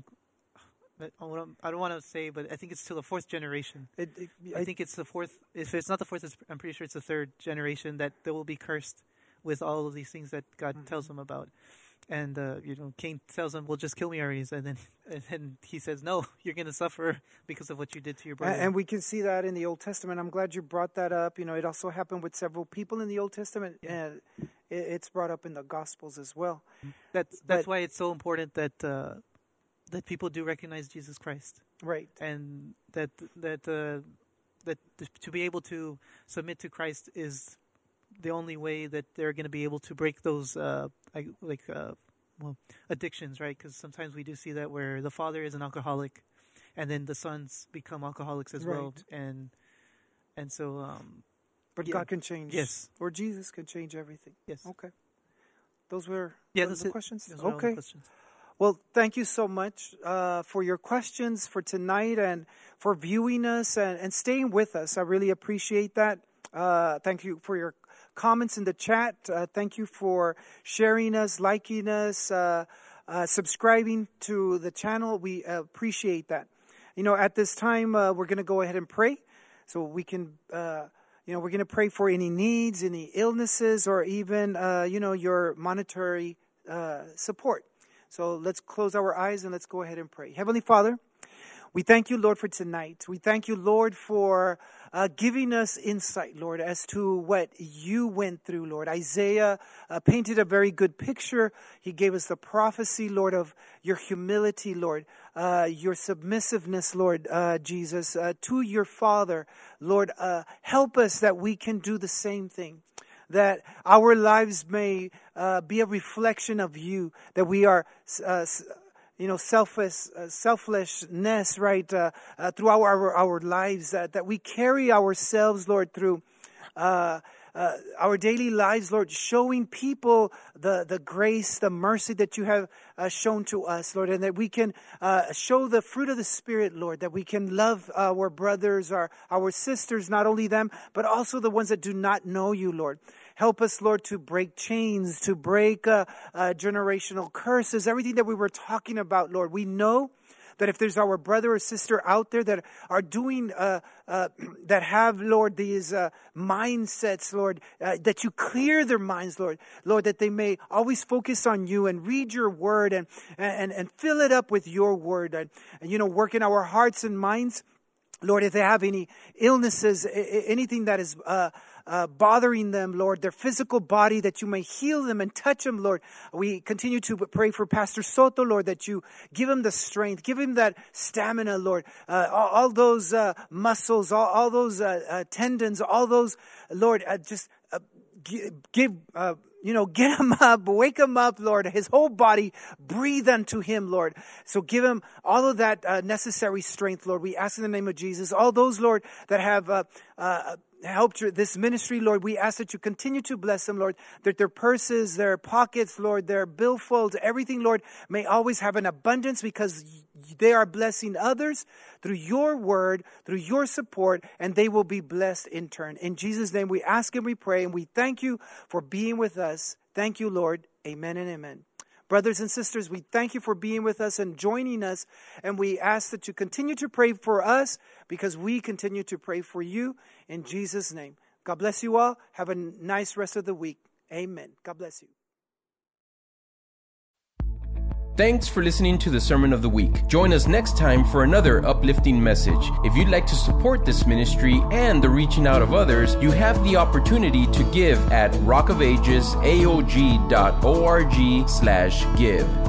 I don't, I don't want to say, but I think it's to the fourth generation. it, it, I think it's the fourth. If it's not the fourth, it's, I'm pretty sure it's the third generation that they will be cursed with all of these things that God Mhm. tells them about. And uh, you know, Cain tells him, "Well, just kill me already." And then, and then he says, "No, you're going to suffer because of what you did to your brother." And, and we can see that in the Old Testament. I'm glad you brought that up. You know, it also happened with several people in the Old Testament, Yeah. and it, it's brought up in the Gospels as well. that's that's but- why it's so important that uh, that people do recognize Jesus Christ, Right. and that that uh, that to be able to submit to Christ is the only way that they're going to be able to break those uh, like, like uh, well addictions, right? Because sometimes we do see that where the father is an alcoholic, and then the sons become alcoholics as well, Right. and and so um, But Yeah. God can change. Yes. Or Jesus can change everything. yes, Okay. Those were yeah, those that's the it. questions? Those are all the Okay. questions. Well, thank you so much uh, for your questions for tonight and for viewing us and, and staying with us. I really appreciate that. Uh, thank you for your comments in the chat. Uh, thank you for sharing us, liking us, uh, uh, subscribing to the channel. We uh, appreciate that. You know, at this time, uh, we're going to go ahead and pray so we can, uh, you know, we're going to pray for any needs, any illnesses, or even, uh, you know, your monetary uh, support. So let's close our eyes and let's go ahead and pray. Heavenly Father, we thank you, Lord, for tonight. We thank you, Lord, for uh, giving us insight, Lord, as to what you went through, Lord. Isaiah uh, painted a very good picture. He gave us the prophecy, Lord, of your humility, Lord, uh, your submissiveness, Lord uh, Jesus, uh, to your Father. Lord, uh, help us that we can do the same thing. That our lives may uh, be a reflection of you, that we are, uh, you know, selfless, uh, selflessness, right, uh, uh, through our, our, our lives, uh, that we carry ourselves, Lord, through uh, uh, our daily lives, Lord, showing people the, the grace, the mercy that you have uh, shown to us, Lord, and that we can uh, show the fruit of the Spirit, Lord, that we can love our brothers, our, our sisters, not only them, but also the ones that do not know you, Lord. Help us, Lord, to break chains, to break uh, uh, generational curses, everything that we were talking about, Lord. We know that if there's our brother or sister out there that are doing, uh, uh, that have, Lord, these uh, mindsets, Lord, uh, that you clear their minds, Lord, Lord, that they may always focus on you and read your word and and, and fill it up with your word and, and, you know, work in our hearts and minds. Lord, if they have any illnesses, anything that is uh, uh, bothering them, Lord, their physical body, that you may heal them and touch them, Lord. We continue to pray for Pastor Soto, Lord, that you give him the strength, give him that stamina, Lord. Uh, all, all those uh, muscles, all, all those uh, uh, tendons, all those, Lord, uh, just uh, give... Uh, You know, get him up, wake him up, Lord. His whole body, breathe unto him, Lord. So give him all of that uh, necessary strength, Lord. We ask in the name of Jesus. All those, Lord, that have uh, uh, helped this ministry, Lord, we ask that you continue to bless them, Lord. That their purses, their pockets, Lord, their billfolds, everything, Lord, may always have an abundance because they are blessing others through your word, through your support, and they will be blessed in turn. In Jesus' name we ask and we pray, and we thank you for being with us. Thank you, Lord. Amen and amen. Brothers and sisters, we thank you for being with us and joining us. And we ask that you continue to pray for us because we continue to pray for you in Jesus' name. God bless you all. Have a nice rest of the week. Amen. God bless you. Thanks for listening to the Sermon of the Week. Join us next time for another uplifting message. If you'd like to support this ministry and the reaching out of others, you have the opportunity to give at rockofagesaog.org slash give.